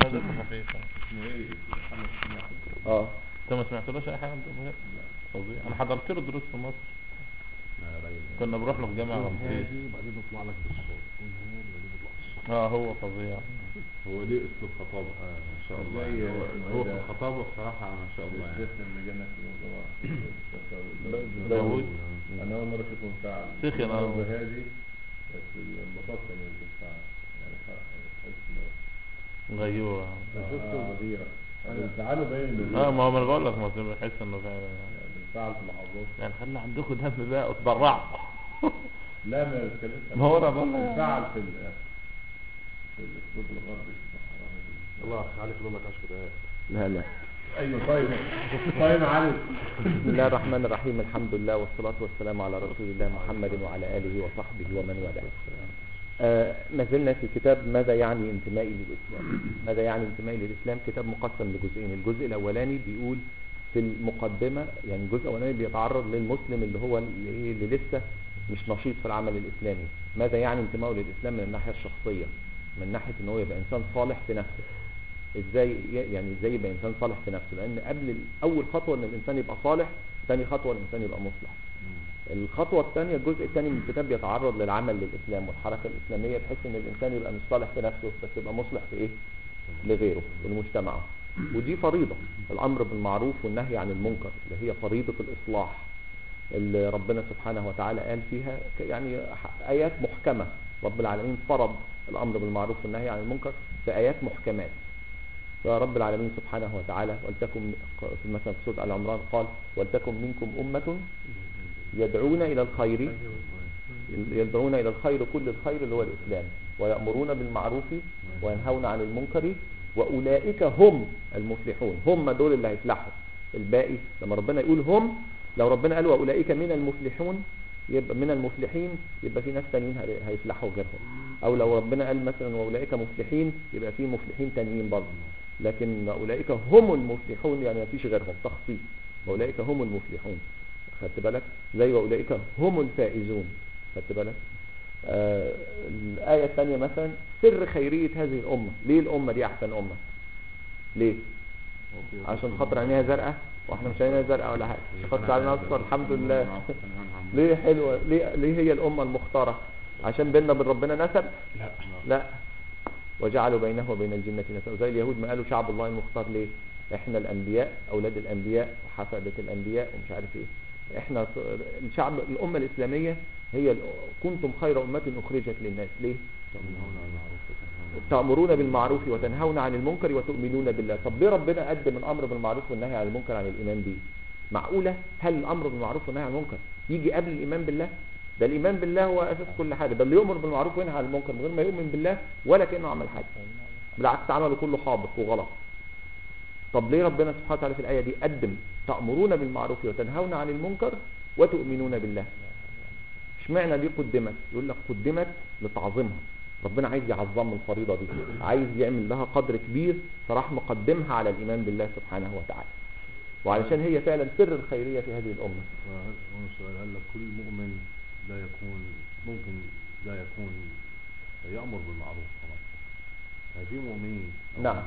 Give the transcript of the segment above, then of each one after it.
دمه خفيف. اسمه ايه؟ محمد سماحة. انت ما سمعتلوش اي حاجه انت؟ فظيع. انا حضرت له دروس في مصر، كنا بنروح له في جامعه رمسيس. بعدين نطلع لك بالصوت هو فظيع. هو ليه اسلوب خطابه ما شاء الله يعني. هو في الخطابه بصراحه ما شاء الله يعني. داوود انا اول مره اشوفه مفعل شيخي انا هادي، بس الانبساط كان مفعل يعني حس غيور. شفته بديع تعالوا باين ما هو انا بقول لك ما بحس انه فعلا بنفعل في لحظات يعني. خلي عندكم دم بقى اتبرعوا. لا ما بتكلمش ما هو انا بقول لك بنفعل في الاسلوب الغربي. الله عليك لونك اشكر ايه. لا ايوه طيب علي. بسم الله الرحمن الرحيم. الحمد لله والصلاة والسلام على رسول الله محمد وعلى آله وصحبه ومن والاه. ما زلنا في كتاب ماذا يعني انتمائي للإسلام. ماذا يعني انتمائي للإسلام كتاب مقسم لجزئين. الجزء الأولاني بيقول في المقدمة، يعني الجزء الأولاني بيتعرض للمسلم اللي هو اللي لسه مش نشيط في العمل الإسلامي. ماذا يعني انتمائه للإسلام من الناحية الشخصية، من ناحية ان هو يبقى إنسان صالح في نفسه. ازاي يبقى إنسان صالح في نفسه، لأن قبل أول خطوة ان الإنسان يبقى صالح، ثاني خطوة الإنسان يبقى مصلح. الخطوة الثانية، الجزء الثاني من الكتاب بيتعرض للعمل للإسلام والحركة الإسلامية، بحيث ان الإنسان يبقى مش صالح في نفسه بس يبقى مصلح في ايه؟ لغيره ولمجتمعه. ودي فريضة، الأمر بالمعروف والنهي عن المنكر اللي هي فريضة الإصلاح اللي ربنا سبحانه وتعالى قال فيها يعني آيات محكمة. رب العالمين فرض الأمر بالمعروف والنهي عن المنكر في آيات محكمات. فرب العالمين سبحانه وتعالى ولتكن في مثلا في سورة آل عمران قال ولتكن منكم أمة يدعون إلى الخير، كل الخير اللي هو الإسلام، ويأمرون بالمعروف وينهون عن المنكر وأولئك هم المفلحون. هم دول اللي هيفلحوا. الباقي لما ربنا يقول هم، لو ربنا قال وأولئك من المفلحون يبقى من المفلحين، يبقى في ناس تانيين هيفلحوا غيرهم. او لو ربنا قال مثلا واولئك مفلحين يبقى في مفلحين تانيين برضه. لكن اولئك هم المفلحون يعني ما فيش غيرهم، تخصيص. واولئك هم المفلحون، خدت بالك؟ زي واولئك هم الفائزون، خدت بالك؟ الآية الثانية مثلا سر خيرية هذه الأمة. ليه الأمة دي أحسن أمة؟ ليه؟ عشان خاطر عينيها زرقاء واحنا مش عينيها زرقاء ولا حاجه، خاطر علينا اصفر الحمد لله. ليه حلوه؟ ليه هي الأمة المختارة؟ عشان بيننا وبين ربنا نسب؟ لا. وجعلوا بينه وبين الجنة نسب. زي اليهود ما قالوا شعب الله المختار. ليه؟ احنا الأنبياء، أولاد الأنبياء وحفدة الأنبياء ومش عارف ايه. احنا الشعب، الأمة الإسلامية هي كنتم خير أمة أخرجت للناس. ليه؟ تأمرون بالمعروف وتنهون عن المنكر وتؤمنون بالله. طب ليه ربنا قدم الأمر بالمعروف والنهي عن المنكر عن الإيمان به؟ معقولة؟ هل الأمر بالمعروف والنهي عن المنكر يجي قبل الإيمان بالله؟ ده الإيمان بالله هو أساس كل حاجة. ده اللي يؤمر بالمعروف وينهى عن المنكر من غير ما يؤمن بالله ولا كأنه عمل حاجة، بالعكس عمله كله حابط وغلط. طب ليه ربنا سبحانه وتعالى في الآية دي قدم تأمرون بالمعروف وتنهون عن المنكر وتؤمنون بالله؟ اشمعنى دي قدمت؟ يقول لك قدمت لتعظيمها. ربنا عايز يعظم الفريضة دي، عايز يعمل لها قدر كبير، فراح مقدمها على الإيمان بالله سبحانه وتعالى. وعلشان هي فعلا سر الخيرية في هذه الأمة. هل كل مؤمن لا يكون ممكن لا يكون يأمر بالمعروف طبعا؟ في مؤمنين نعم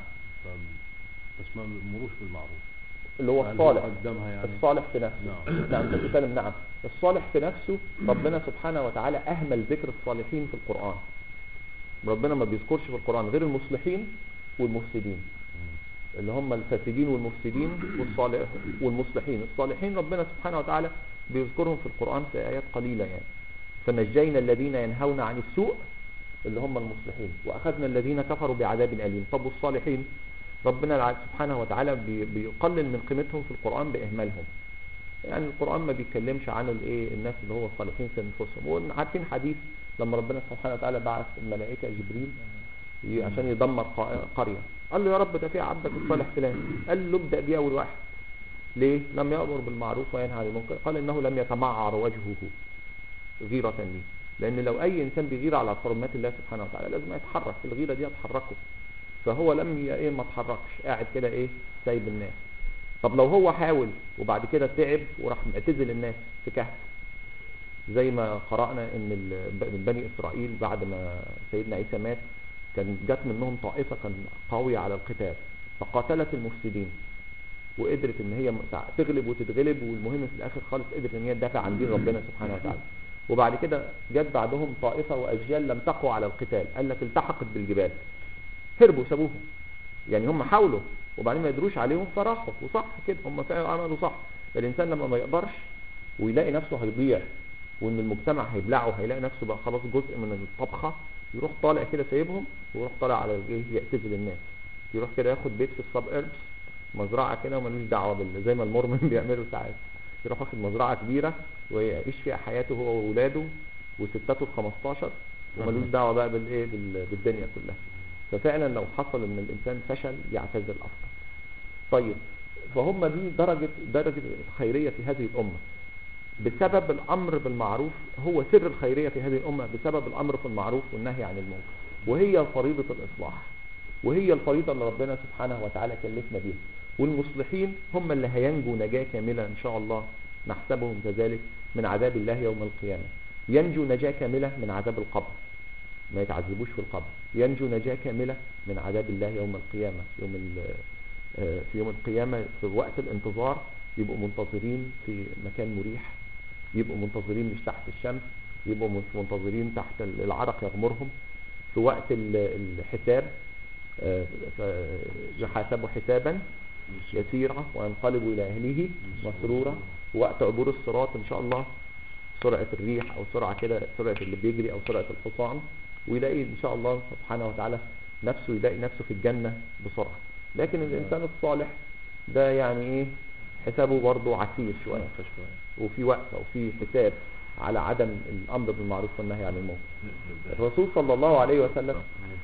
بس ما يأمروش بالمعروف، اللي هو الصالح يعني. الصالح في نفسه. نعم تتكلم. نعم الصالح في نفسه ربنا سبحانه وتعالى أهمل ذكر الصالحين في القرآن. ربنا ما بيذكرش في القرآن غير المصلحين والمفسدين، اللي هم الفاسدين والمفسدين والمصلحين. الصالحين ربنا سبحانه وتعالى بيذكرهم في القرآن في آيات قليلة يعني. فنجينا الذين ينهون عن السوء اللي هم المصلحين وأخذنا الذين كفروا بعذاب أليم. طب والصالحين ربنا سبحانه وتعالى بيقلل من قيمتهم في القرآن بإهمالهم. يعني القرآن ما بيتكلمش عن الناس اللي هو الصالحين في أنفسهم. وعارفين حديث لما ربنا سبحانه وتعالى بعث الملائكة جبريل عشان يدمر قرية، قال له يا رب ده في عبدك الصالح فلان. قال له ابدأ بيه أول واحد. ليه؟ لم يأمر بالمعروف وينهى عن المنكر. قال إنه لم يتمعر وجهه غيرة لي. لأن لو أي إنسان بيغير على حرمات الله سبحانه وتعالى لازم يتحرك. الغيرة دي هتحركه، فهو لم ما اتحركش، قاعد كده سايب الناس. طب لو هو حاول وبعد كده تعب وراح معتزل الناس في كهف، زي ما قرأنا ان بني إسرائيل بعد ما سيدنا عيسى مات كان جات منهم طائفة كان قوية على القتال فقاتلت المفسدين وقدرت ان هي تغلب وتتغلب، والمهم في الاخر خالص قدرت ان هي تدافع عن دين ربنا سبحانه وتعالى. وبعد كده جت بعدهم طائفة واجيال لم تقوى على القتال، قال لك التحقت بالجبال، هربوا سابوهم، يعني هم حاولوا وبعدين ما يدروش عليهم فراحوا. وصح كده، هم فعلا عملوا صح. الانسان لما ما يقدرش ويلاقي نفسه هيضيع وان المجتمع هيبلعه، هيلاقي نفسه بقى خلاص جزء من الطبخة، يروح طالع كده سايبهم ويروح طالع على يعتزل الناس، يروح كده ياخد بيت في السب اربس، مزرعة كده ومالوش دعوة زي ما المورمون بيعملوا ساعات، يروح واخد مزرعة كبيرة ويعيش فيها حياته هو وولاده وستاته ال15 ومالوش دعوة بقى بالايه بالدنيا كلها. ففعلا لو حصل ان الانسان فشل يعتزل افضل. طيب فهم دي درجة الخيرية في هذه الامة بسبب الامر بالمعروف، هو سر الخيرية في هذه الامة بسبب الامر بالمعروف والنهي عن المنكر، وهي فريضة الاصلاح، وهي الفريضة اللي ربنا سبحانه وتعالى كلفنا بيها. والمصلحين هم اللي هينجوا نجاة كاملة ان شاء الله، نحسبهم كذلك، من عذاب الله يوم القيامة. ينجوا نجاة كاملة من عذاب القبر، ما يتعذبوش في القبر. ينجوا نجاة كاملة من عذاب الله يوم القيامة، في يوم القيامة في وقت الانتظار يبقوا منتظرين في مكان مريح، يبقوا منتظرين مش تحت الشمس، يبقوا مش منتظرين تحت العرق يغمرهم. في وقت الحساب يحاسبوا حسابا يسيرا وينقلبوا إلى أهله مسرورا. وقت عبور الصراط إن شاء الله سرعة الريح أو سرعة كده، سرعة اللي بيجري أو سرعة الحصان، ويلاقي إن شاء الله سبحانه وتعالى نفسه، يلاقي نفسه في الجنة بسرعة. لكن الإنسان الصالح ده يعني إيه حسابه برضه عسير شوية، وفي وقت أو في حساب على عدم الأمر بالمعروف والنهي عن المنكر. الرسول صلى الله عليه وسلم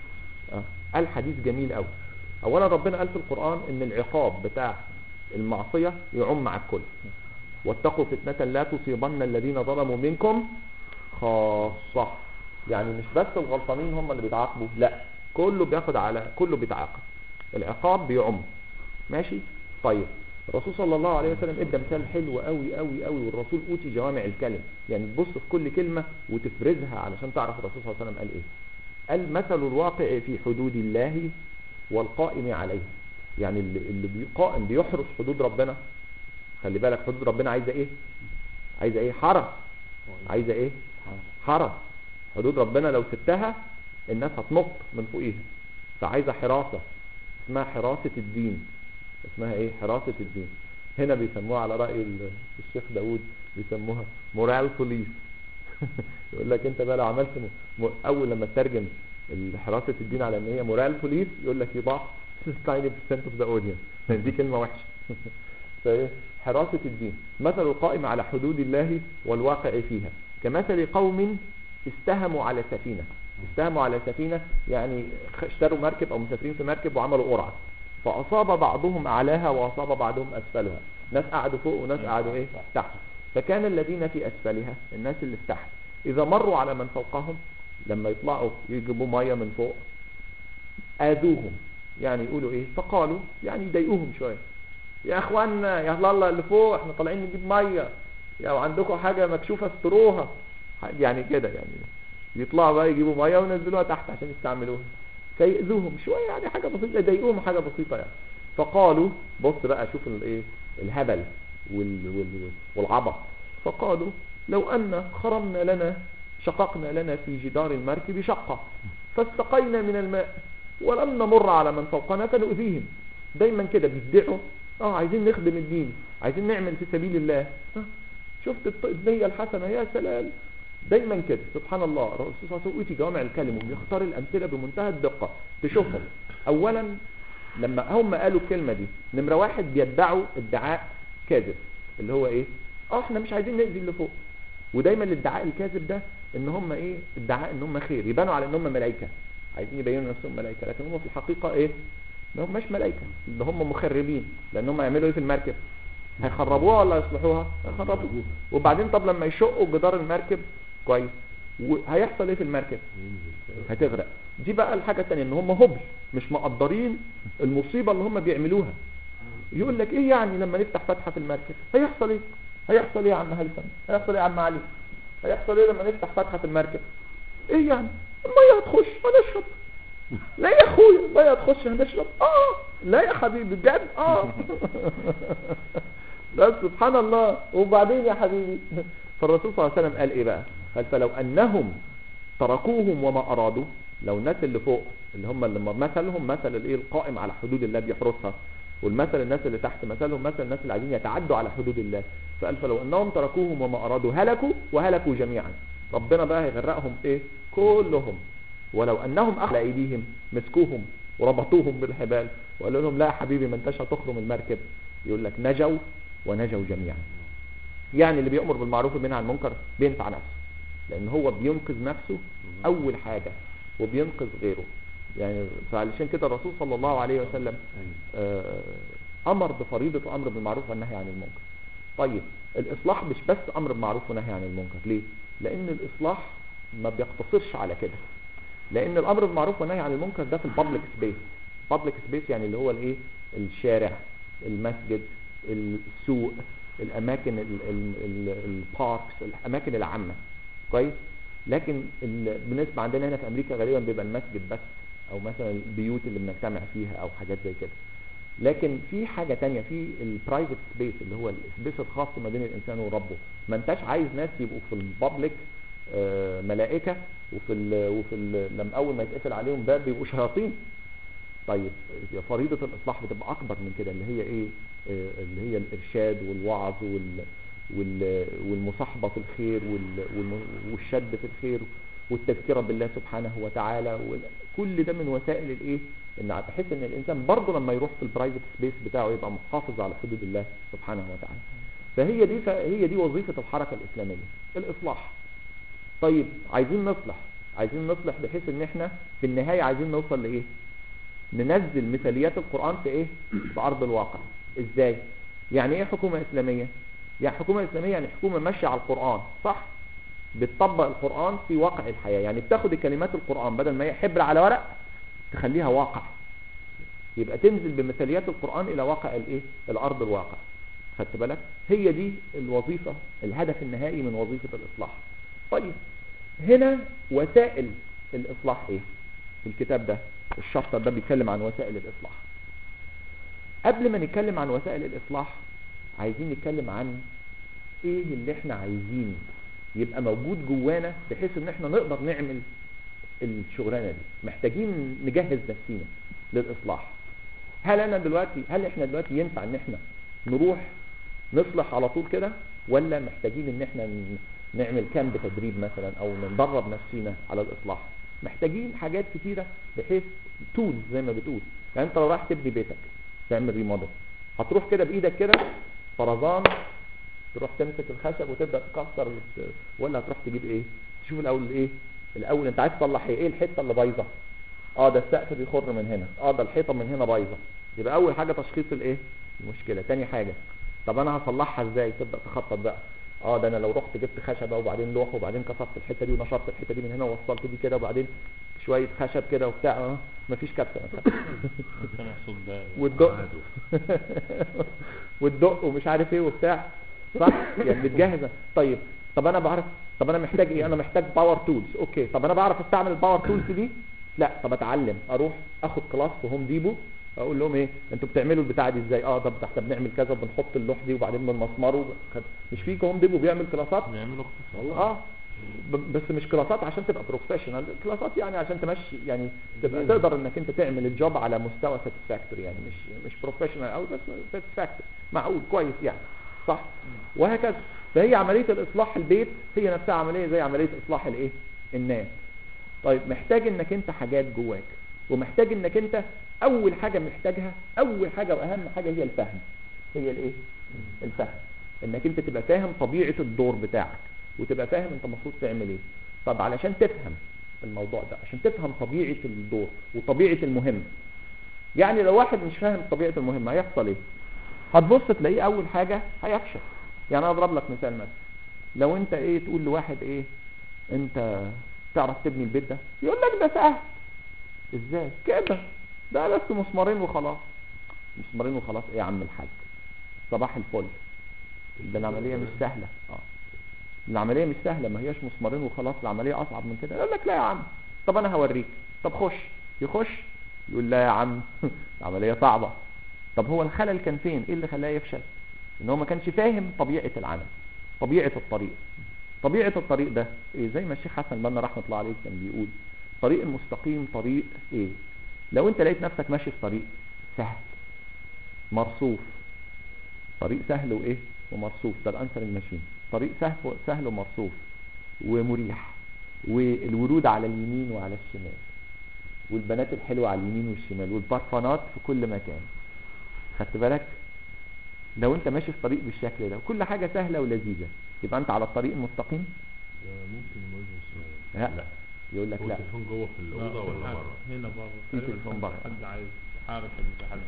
قال حديث جميل قوي. اولا ربنا قال في القرآن ان العقاب بتاع المعصية يعم مع الكل، واتقوا فتنة لا تصيبن الذين ظلموا منكم خاصة. يعني مش بس الغلطانين هم اللي بيتعاقبوا، لا كله بياخد على كله بيتعاقب، العقاب بيعم. ماشي. طيب الرسول صلى الله عليه وسلم ادى مثال حلو قوي قوي قوي، والرسول اوتي جوامع الكلم، يعني تبص في كل كلمة وتفرزها علشان تعرف الرسول صلى الله عليه وسلم قال ايه. قال مثل الواقع في حدود الله والقائم عليها، يعني اللي قائم بيحرس حدود ربنا. خلي بالك حدود ربنا عايزه ايه؟ عايزه ايه؟ حرس. عايزه ايه؟ حرس. حدود ربنا لو سبتها الناس هتنط من فوقيها، فعايزه حراسه، اسمها حراسه الدين. اسمها ايه؟ حراسه الدين. هنا بيسموها على راي الشيخ داود بيسموها مورال بوليس. يقول لك انت بقى لو عملت اول لما تترجم حراسة الدين على ان هي مورال بوليس، يقول لك يضاع 90% of the audience، دي كلمة وحشة. حراسة الدين مثل القائم على حدود الله والواقع فيها كمثل قوم استهموا على سفينة. استهموا على سفينة يعني اشتروا مركب او مسافرين في مركب وعملوا قرعة، فاصاب بعضهم اعلاها واصاب بعضهم اسفلها. ناس قعدوا فوق وناس قعدوا ايه تحت. فكان الذين في اسفلها، الناس اللي في تحت، اذا مروا على من فوقهم لما يطلعوا يجيبوا ميه من فوق اذوهم، يعني يقولوا ايه؟ فقالوا يعني يضايقوهم شويه، يا اخوانا يا الله اللي فوق احنا طالعين نجيب ميه، يا عندكم حاجه مكشوفه استروها، يعني كده، يعني يطلعوا بقى يجيبوا ميه وينزلوها تحت عشان يستعملوها، فيأذوهم شويه، يعني حاجه بسيطه، يضايقوهم حاجه بسيطه يعني. فقالوا بص بقى شوف الايه الهبل والعبط. فقالوا لو ان خرمنا لنا، شققنا لنا في جدار المركب شقة فاستقينا من الماء ولم نمر على من فوقنا فنؤذيهم. دايما كده بيدعوا عايزين نخدم الدين، عايزين نعمل في سبيل الله. شفت النية الحسنة، يا سلام. دايما كده سبحان الله. الرسول صلى الله عليه وسلم يؤتي جوامع الكلم وبيختار الأمثلة بمنتهى الدقة تشوفهم. أولا لما هم قالوا الكلمة دي، نمرة واحد بيدعوا ادعاء كاذب اللي هو ايه؟ احنا مش عايزين نأذي اللي فوق. ودايما الادعاء الكاذب ده ان هم ايه؟ ادعاء ان هم خير، يبانوا على ان هم ملائكة، عايزين يبينوا نفسهم ملائكة، لكن هم في الحقيقة ايه؟ ما هم مش ملائكة، ده هم مخربين. لان هم يعملوا ايه في المركب؟ هيخربوها ولا يصلحوها؟ هيخربوها. وبعدين طب لما يشقوا جدار المركب كويس، وهيحصل ايه في المركب؟ هتغرق. دي بقى الحاجة الثانية، ان هم هبل مش مقدرين المصيبة اللي هم بيعملوها. يقول لك ايه يعني لما نفتح فتحة في المركب هيحصل ايه؟ هيحصل ايه يا عم هيثم؟ هيحصل ايه يا عم علي؟ هيحصل ايه لما نفتح فتحة في المركب؟ ايه يعني؟ المية هتخش هنشرب. لا يا اخويا بقى تخش هنشرب لا يا حبيبي بجد بس سبحان الله. وبعدين يا حبيبي فالرسول صلى الله عليه وسلم قال ايه بقى؟ قال فلو انهم تركوهم وما ارادوا، لو الناس اللي فوق اللي هم اللي مثلهم مثل الايه القائم على حدود الله بيحرسها، والمثل الناس اللي تحت مثلهم مثل الناس اللي عايزين يتعدوا على حدود الله. فقال فلو انهم تركوهم وما ارادوا هلكوا وهلكوا جميعا. ربنا بقى هيغرقهم ايه؟ كلهم. ولو انهم اخلى ايديهم مسكوهم وربطوهم بالحبال وقالوا لهم لا يا حبيبي ما انتش هتخرم المركب، يقول لك نجوا ونجوا جميعا. يعني اللي بيأمر بالمعروف وبينهى عن المنكر بينفع نفسه، لان هو بينقذ نفسه اول حاجة وبينقذ غيره. يعني فعلشان كده الرسول صلى الله عليه وسلم امر بفريضة الامر بالمعروف والنهي عن المنكر. طيب الاصلاح مش بس امر بالمعروف ونهي عن المنكر، ليه؟ لان الاصلاح ما بيقتصرش على كده، لان الامر بالمعروف والنهي عن المنكر ده في البابليك سبيس. بابليك سبيس يعني اللي هو الايه؟ الشارع، المسجد، السوق، الاماكن الباركس، الاماكن العامه، كويس. لكن بالنسبه عندنا هنا في امريكا غالبا بيبقى المسجد بس، او مثلا البيوت اللي بنجتمع فيها او حاجات زي كده. لكن في حاجه تانية، في البرايفت سبيس اللي هو السبيس الخاص ما بين الانسان وربه. ما انتش عايز ناس يبقوا في البابليك ملائكه، لما اول ما يتقفل عليهم باب بيبقوا شياطين. طيب فريضه الاصلاح بتبقى اكبر من كده، اللي هي ايه؟ اللي هي الارشاد والوعظ والمصاحبه في الخير والشد في الخير والتذكره بالله سبحانه وتعالى. كل ده من وسائل الايه؟ ان بحيث ان الانسان برضه لما يروح في البرايفت سبيس بتاعه يبقى محافظ على حدود الله سبحانه وتعالى. فهي دي وظيفه الحركه الاسلاميه، الاصلاح. طيب عايزين نصلح بحيث ان احنا في النهايه عايزين نوصل لايه؟ ننزل مثاليات القرآن في ايه؟ في ارض الواقع. ازاي؟ يعني ايه حكومة اسلامية؟ يعني حكومة اسلامية يعني حكومة ماشية على القرآن، صح؟ بتطبق القرآن في واقع الحياة، يعني بتاخد كلمات القرآن بدل ما هي حبر على ورق تخليها واقع، يبقى تنزل بمثاليات القرآن الى واقع الايه؟ الارض الواقع. خدت بالك؟ هي دي الوظيفة، الهدف النهائي من وظيفة الاصلاح. طيب هنا وسائل الاصلاح ايه؟ في الكتاب ده الشابتر ده بيتكلم عن وسائل الاصلاح. قبل ما نتكلم عن وسائل الاصلاح عايزين نتكلم عن ايه اللي احنا عايزين يبقى موجود جوانا بحيث ان احنا نقدر نعمل الشغلانه دي. محتاجين نجهز نفسينا للاصلاح. هل احنا دلوقتي ينفع ان احنا نروح نصلح على طول كده، ولا محتاجين ان احنا نعمل كامب تدريب مثلا او ندرب نفسينا على الاصلاح؟ محتاجين حاجات كتيرة بحيث تولز زي ما بتقول. يعني انت لو راح تبني بيتك تعمل ريموديل، هتروح كده بايدك كده فرزان تروح تمسك الخشب وتبدا تكسر ولا هتروح تجيب ايه؟ تشوف الاول انت عايز تصلح ايه الحته اللي بايظه. ده السقف بيخر من هنا، ده الحيطه من هنا بايظه. يبقى اول حاجه تشخيص المشكله. تاني حاجه طب انا هصلحها ازاي؟ تبدا تخطط بقى. ده انا لو رحت جبت خشبه وبعدين لوح وبعدين كسرت الحته دي ونشرت الحته دي من هنا ووصلت دي كده وبعدين شويه خشب كده وبتاع مفيش كبسه والدق ومش عارف ايه وبتاع، صح؟ يعني بتجهز. طب انا محتاج ايه؟ انا محتاج باور تولز. اوكي، طب انا بعرف استعمل الباور تولز دي؟ لا. طب اتعلم، اروح اخد كلاس في هوم ديبو، اقول لهم ايه انتوا بتعملوا البتاعه دي ازاي؟ طب احنا بنعمل كذا وبنحط اللوح دي وبعدين بنمسمره. مش في هوم ديبو بيعمل كلاسات؟ بيعملوا والله بس مش كلاسات عشان تبقى بروفيشنال، كلاسات يعني عشان تمشي، يعني تبقى تقدر انك انت تعمل الجوب على مستوى ساتسفاكتوري، يعني مش بروفيشنال قوي بس ساتسفاكتوري، معقول كويس يعني، صح؟ وهكذا. فهي عمليه الاصلاح البيت هي نفسها عمليه زي عمليه اصلاح الناس. طيب محتاج انك انت حاجات جواك، ومحتاج انك انت اول حاجه محتاجها، اول حاجه واهم حاجه هي الفهم. هي الفهم، انك انت تبقى فاهم طبيعه الدور بتاعك وتبقى فاهم انت المفروض تعمل ايه. طب علشان تفهم الموضوع ده، عشان تفهم طبيعه الدور وطبيعه المهمه، يعني لو واحد مش فاهم طبيعه المهمه هيحصل ايه؟ هتبص تلاقيه اول حاجه هيفشل. يعني انا اضرب لك مثال مثلا، لو انت تقول لواحد انت تعرف تبني البيت ده؟ يقول لك ده سهل. ازاي كده؟ ده بس مسمارين وخلاص. مسمارين وخلاص ايه يا عم الحاج؟ صباح الفل، ده العمليه مش سهله. العمليه مش سهله، ما هياش مسمارين وخلاص، العمليه اصعب من كده. يقول لك لا يا عم، طب انا هوريك، طب خش. يخش يقول لا يا عم العملية صعبة. طب هو الخلل كان فين؟ ايه اللي خلاه يفشل؟ ان هو ما كانش فاهم طبيعة العمل، طبيعة الطريق. طبيعة الطريق ده إيه؟ زي ما الشيخ حسن البنا رحمة الله عليه كان بيقول طريق المستقيم طريق ايه؟ لو انت لقيت نفسك ماشي في طريق سهل مرصوف، طريق سهل وايه ومرصوف، ده الانسر الماشين، طريق سهل ومرصوف ومريح، والورود على اليمين وعلى الشمال، والبنات الحلوة على اليمين والشمال، والبرفانات في كل مكان. خدت بالك؟ لو انت ماشي في طريق بالشكل ده وكل حاجة سهلة ولذيذة، يبقى انت على الطريق المستقيم؟ ده ممكن الموجود لا يقول لك لا. التليفون جوه في الأوضة ولا بره؟ هنا بره في تليفون بره. حد عايز حارس حد.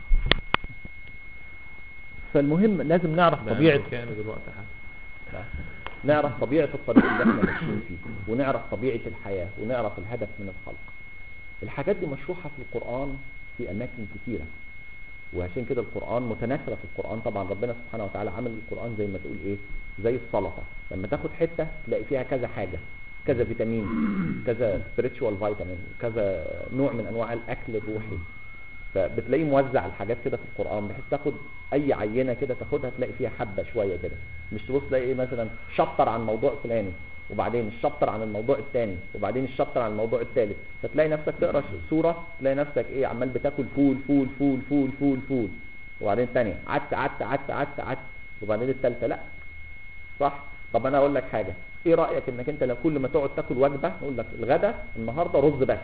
فالمهم لازم نعرف طبيعة كان دلوقتي حد نعرف طبيعة الطريق اللي احنا ماشيين فيه، ونعرف طبيعة الحياة، ونعرف الهدف من الخلق. الحاجات دي مشروحة في القرآن في أماكن كثيرة، وعشان كده القرآن متناثرة في القرآن. طبعا ربنا سبحانه وتعالى عمل القرآن زي ما تقول ايه، زي السلطة، لما تاخد حتة تلاقي فيها كذا حاجة، كذا فيتامين، كذا spiritual فيتامين، كذا نوع من انواع الاكل الروحي. فبتلاقي موزع الحاجات كده في القرآن، بحيث تاخد اي عينة كده تاخدها تلاقي فيها حبة شوية كده، مش تبص تلاقي ايه مثلا شابتر عن موضوع فلاني، وبعدين الشابتر عن الموضوع الثاني، وبعدين الشابتر عن الموضوع الثالث، فتلاقي نفسك تقرا سوره تلاقي نفسك ايه عمال بتاكل فول فول فول فول فول فول، وبعدين الثانيه عدت وبعدين الثالثه لا صح. طب انا اقول لك حاجه، ايه رايك انك انت لو كل ما تقعد تاكل وجبه، اقول لك الغدا النهارده رز بس،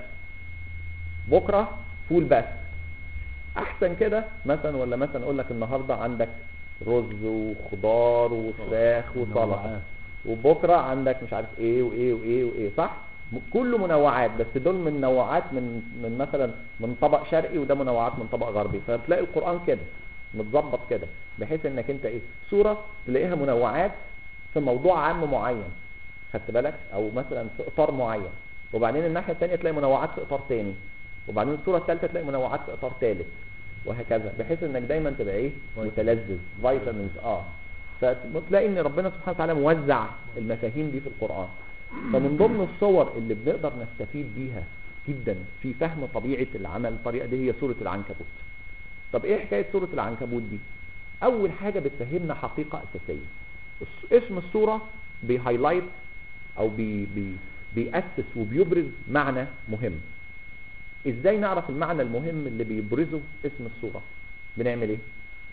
بكره فول بس، احسن كده مثلا؟ ولا مثلا اقول لك النهارده عندك رز وخضار وفراخ وسلطه، وبكره عندك مش عارف ايه وايه وايه وايه، صح؟ كله منوعات، بس دول من منوعات من مثلا من طبق شرقي، وده منوعات من طبق غربي. فتلاقي القرآن كده متظبط كده، بحيث انك انت ايه سورة تلاقيها منوعات في موضوع عام معين، خدت بالك؟ او مثلا في اطار معين، وبعدين الناحية الثانية تلاقي منوعات في اطار ثاني، وبعدين السورة الثالثة تلاقي منوعات في اطار ثالث، وهكذا، بحيث انك دايما تبقى ايه متلذذ فيتامينز. فتلاقي ان ربنا سبحانه وتعالى موزع المفاهيم دي في القرآن. فمن ضمن الصور اللي بنقدر نستفيد بيها جدا في فهم طبيعة العمل الطريقة دي هي سورة العنكبوت. طب ايه حكاية سورة العنكبوت دي؟ اول حاجة بتفهمنا حقيقة اساسية. اسم السورة بيهايلايت او بيأسس وبيبرز معنى مهم. ازاي نعرف المعنى المهم اللي بيبرزه اسم السورة؟ بنعمل ايه؟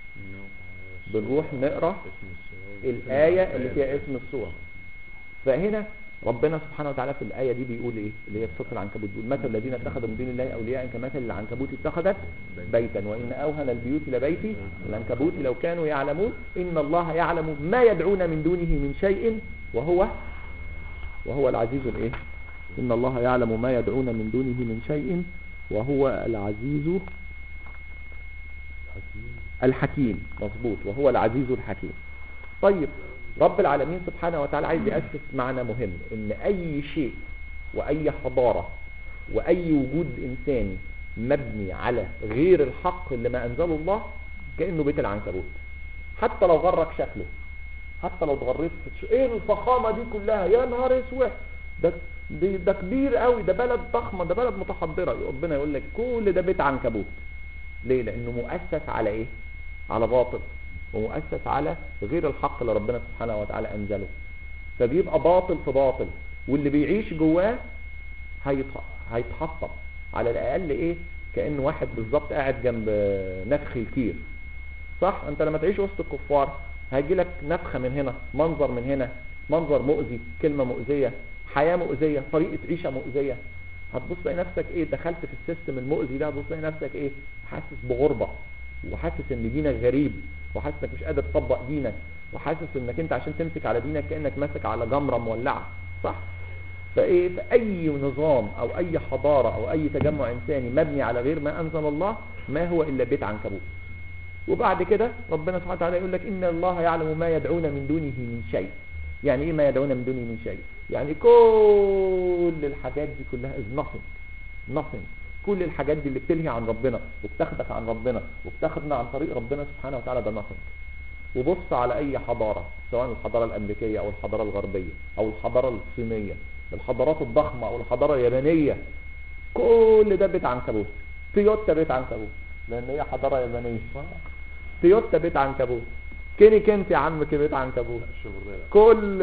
بنروح نقرأ الآية اللي فيها اسم السورة. فهنا ربنا سبحانه وتعالى في الآية دي بيقول ايه اللي هي في سورة العنكبوت؟ بيقول مثل الذين اتخذوا من دون الله أولياء كمثل العنكبوت اتخذت بيتا وإن أوهن البيوت لبيت العنكبوت لو كانوا يعلمون إن الله يعلم ما يدعون من دونه من شيء وهو العزيز الايه؟ إن الله يعلم ما يدعون من دونه من شيء وهو العزيز الحكيم. مظبوط، وهو العزيز الحكيم. طيب رب العالمين سبحانه وتعالى عايز يأسس معنى مهم، ان اي شيء واي حضارة واي وجود انساني مبني على غير الحق اللي ما انزله الله كأنه بيت العنكبوت، حتى لو غرك شكله، حتى لو اتغريت في ايه الفخامة دي كلها، يا نهار اسود، ده كبير قوي، ده بلد ضخمة، ده بلد متحضرة، ربنا يقول لك كل ده بيت عنكبوت. ليه؟ لانه مؤسس على ايه؟ على باطل، ومؤسس على غير الحق اللي ربنا سبحانه وتعالى انزله. فبيبقى باطل في باطل، واللي بيعيش جواه هيتحطم على الاقل ايه، كأنه واحد بالظبط قاعد جنب نفخ الكير، صح؟ انت لما تعيش وسط الكفار هيجي لك نفخة من هنا، منظر من هنا، منظر مؤذي، كلمة مؤذية، حياة مؤذية، طريقة عيشة مؤذية، هتبص تلاقي نفسك ايه دخلت في السيستم المؤذي ده، هتبص تلاقي نفسك ايه حاسس بغربة، وحاسس ان دينك غريب، وحاسس انك مش قادر تطبق دينك، وحاسس انك انت عشان تمسك على دينك كأنك ماسك على جمرة مولعة، صح؟ فايه اي نظام او اي حضارة او اي تجمع انساني مبني على غير ما انزل الله ما هو الا بيت عنكبوت. وبعد كده ربنا سبحانه وتعالى يقول لك ان الله يعلم ما يدعون من دونه من شيء. يعني ايه ما يدعون من دونه من شيء؟ يعني كل الحاجات دي كلها is nothing. كل الحاجات دي اللي بتلهي عن ربنا وبتاخدك عن ربنا وبتاخدنا عن طريق ربنا سبحانه وتعالى ده nothing. وبص على اي حضارة، سواء الحضارة الامريكية او الحضارة الغربية او الحضارة الصينية، الحضارات الضخمة او الحضارة اليابانية، كل ده بيت عنكبوت. تويوتا بيت عنكبوت لان هي حضاره يابانيه. تويوتا بيت عنكبوت. كيني كنت يا عم بيت عنكبوت. كل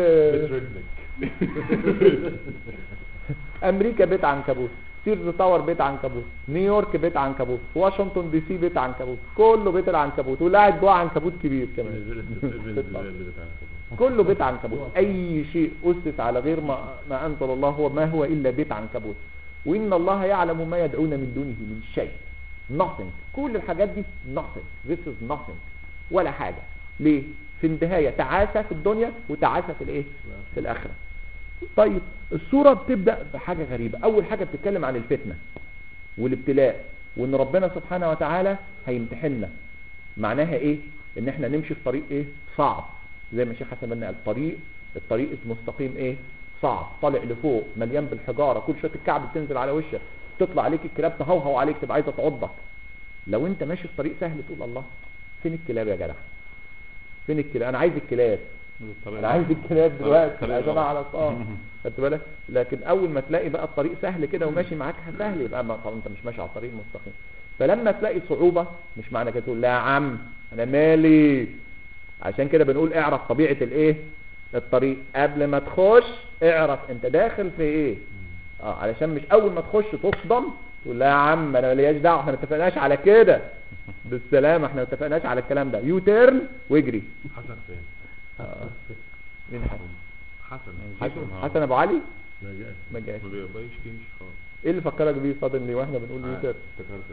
امريكا بيت عنكبوت. سيرز تاور بيت عنكبوت. نيويورك بيت عنكبوت. واشنطن دي سي بيت عنكبوت. كله بيت العنكبوت ولاعب جوه عنكبوت كبير كمان. كله بيت عنكبوت. اي شيء اسس على غير ما انزل الله هو ما هو الا بيت عنكبوت. وان الله يعلم ما يدعون من دونه من شيء. nothing. كل الحاجات دي nothing. this is nothing. ولا حاجة. ليه؟ في النهاية تعاسة في الدنيا وتعاسة في الايه؟ في الاخرة. طيب السورة بتبدأ بحاجة غريبة. اول حاجة بتتكلم عن الفتنة والابتلاء وان ربنا سبحانه وتعالى هيمتحننا. معناها ايه؟ ان احنا نمشي في طريق ايه؟ صعب. زي ما الشيخ حسن بن قال الطريق المستقيم ايه؟ صعب، طالع لفوق، مليان بالحجارة، كل شوية الكعب بتنزل على وشك، تطلع عليك الكلاب تهوهو عليك تبقى عايزة تعضك. لو انت ماشي في طريق سهل تقول الله فين الكلاب يا جدع؟ فين الكلاب؟ انا عايز الكلاب. انا عايز الكلاب دلوقتي عشان اعرف خدت بالك. لكن اول ما تلاقي بقى الطريق سهل كده وماشي معاك سهل يبقى انت مش ماشي على الطريق المستقيم. فلما تلاقي صعوبة مش معنى كده تقول لا يا عم انا مالي. عشان كده بنقول اعرف طبيعة الايه؟ الطريق قبل ما تخش. اعرف انت داخل في ايه. علشان مش اول ما تخش تصدم تقول لا يا عم انا مالياش دعوه احنا ما اتفقناش على كده. بالسلامه احنا ما اتفقناش على الكلام ده. يو تيرن واجري. حسن فين؟ مين حسن ابو علي؟ ما جاش. ما بيقدرش يمشي خالص. ايه اللي فكرك بيه صادم لي واحنا بنقول يو تيرن؟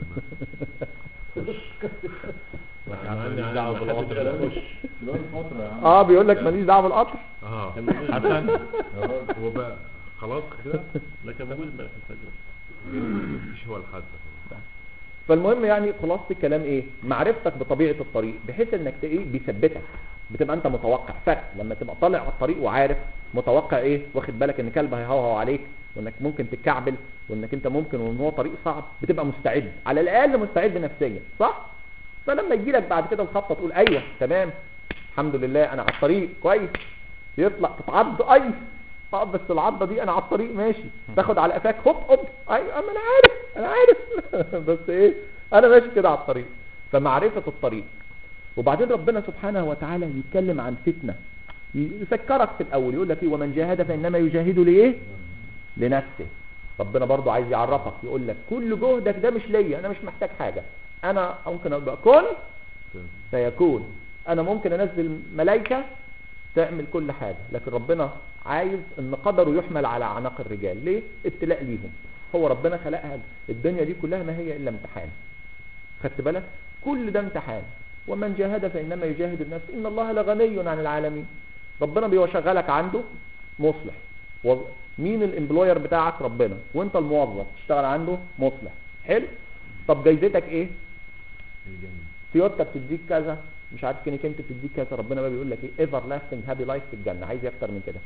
ماليش دعوه بالقطر. بيقول لك ماليش دعوه بالقطر. حسن هو بقى خلاص كده. لكن بقول بقى في الفجر مش هو الحد. فالمهم يعني خلاصة الكلام ايه؟ معرفتك بطبيعة الطريق بحيث انك ايه بيثبتك. بتبقى انت متوقع فرق لما تبقى طالع على الطريق وعارف متوقع ايه، واخد بالك ان كلب هيهوهو عليك وانك ممكن تتكعبل وانك انت ممكن وان هو طريق صعب بتبقى مستعد، على الاقل مستعد نفسيا، صح؟ فلما يجي لك بعد كده الخطة تقول ايوه تمام الحمد لله انا على الطريق كويس. يطلع تتعض بس العضة دي انا على الطريق ماشي، تاخد على قفاك هوب ايوه انا عارف بس ايه انا ماشي كده على الطريق. فمعرفة الطريق. وبعدين ربنا سبحانه وتعالى يتكلم عن فتنة، يفكرك في الاول يقول لك ايه ومن جاهد فانما يجاهد لايه؟ لنفسه. ربنا برضو عايز يعرفك يقول لك كل جهدك ده مش ليا، انا مش محتاج حاجة. انا ممكن ابقى كن سيكون، انا ممكن انزل ملائكة تعمل كل حاجة، لكن ربنا عايز ان قدره يحمل على اعناق الرجال. ليه؟ ابتلاء ليهم. هو ربنا خلقها الدنيا دي كلها ما هي الا امتحان. خدت بالك؟ كل ده امتحان. ومن جاهد فانما يجاهد لنفسه ان الله لغني عن العالمين. ربنا بيشغلك عنده مصلح. مين الامبلوير بتاعك؟ ربنا. وانت الموظف تشتغل عنده مصلح. حلو؟ طب جايزتك ايه؟ الجنة. تويوتا بتديك كذا، مش عارف كنت بتديك كذا. ربنا بقى بيقول لك ايه؟ ايفر لاستنج هابي لايف في الجنه. عايز اكتر من كده.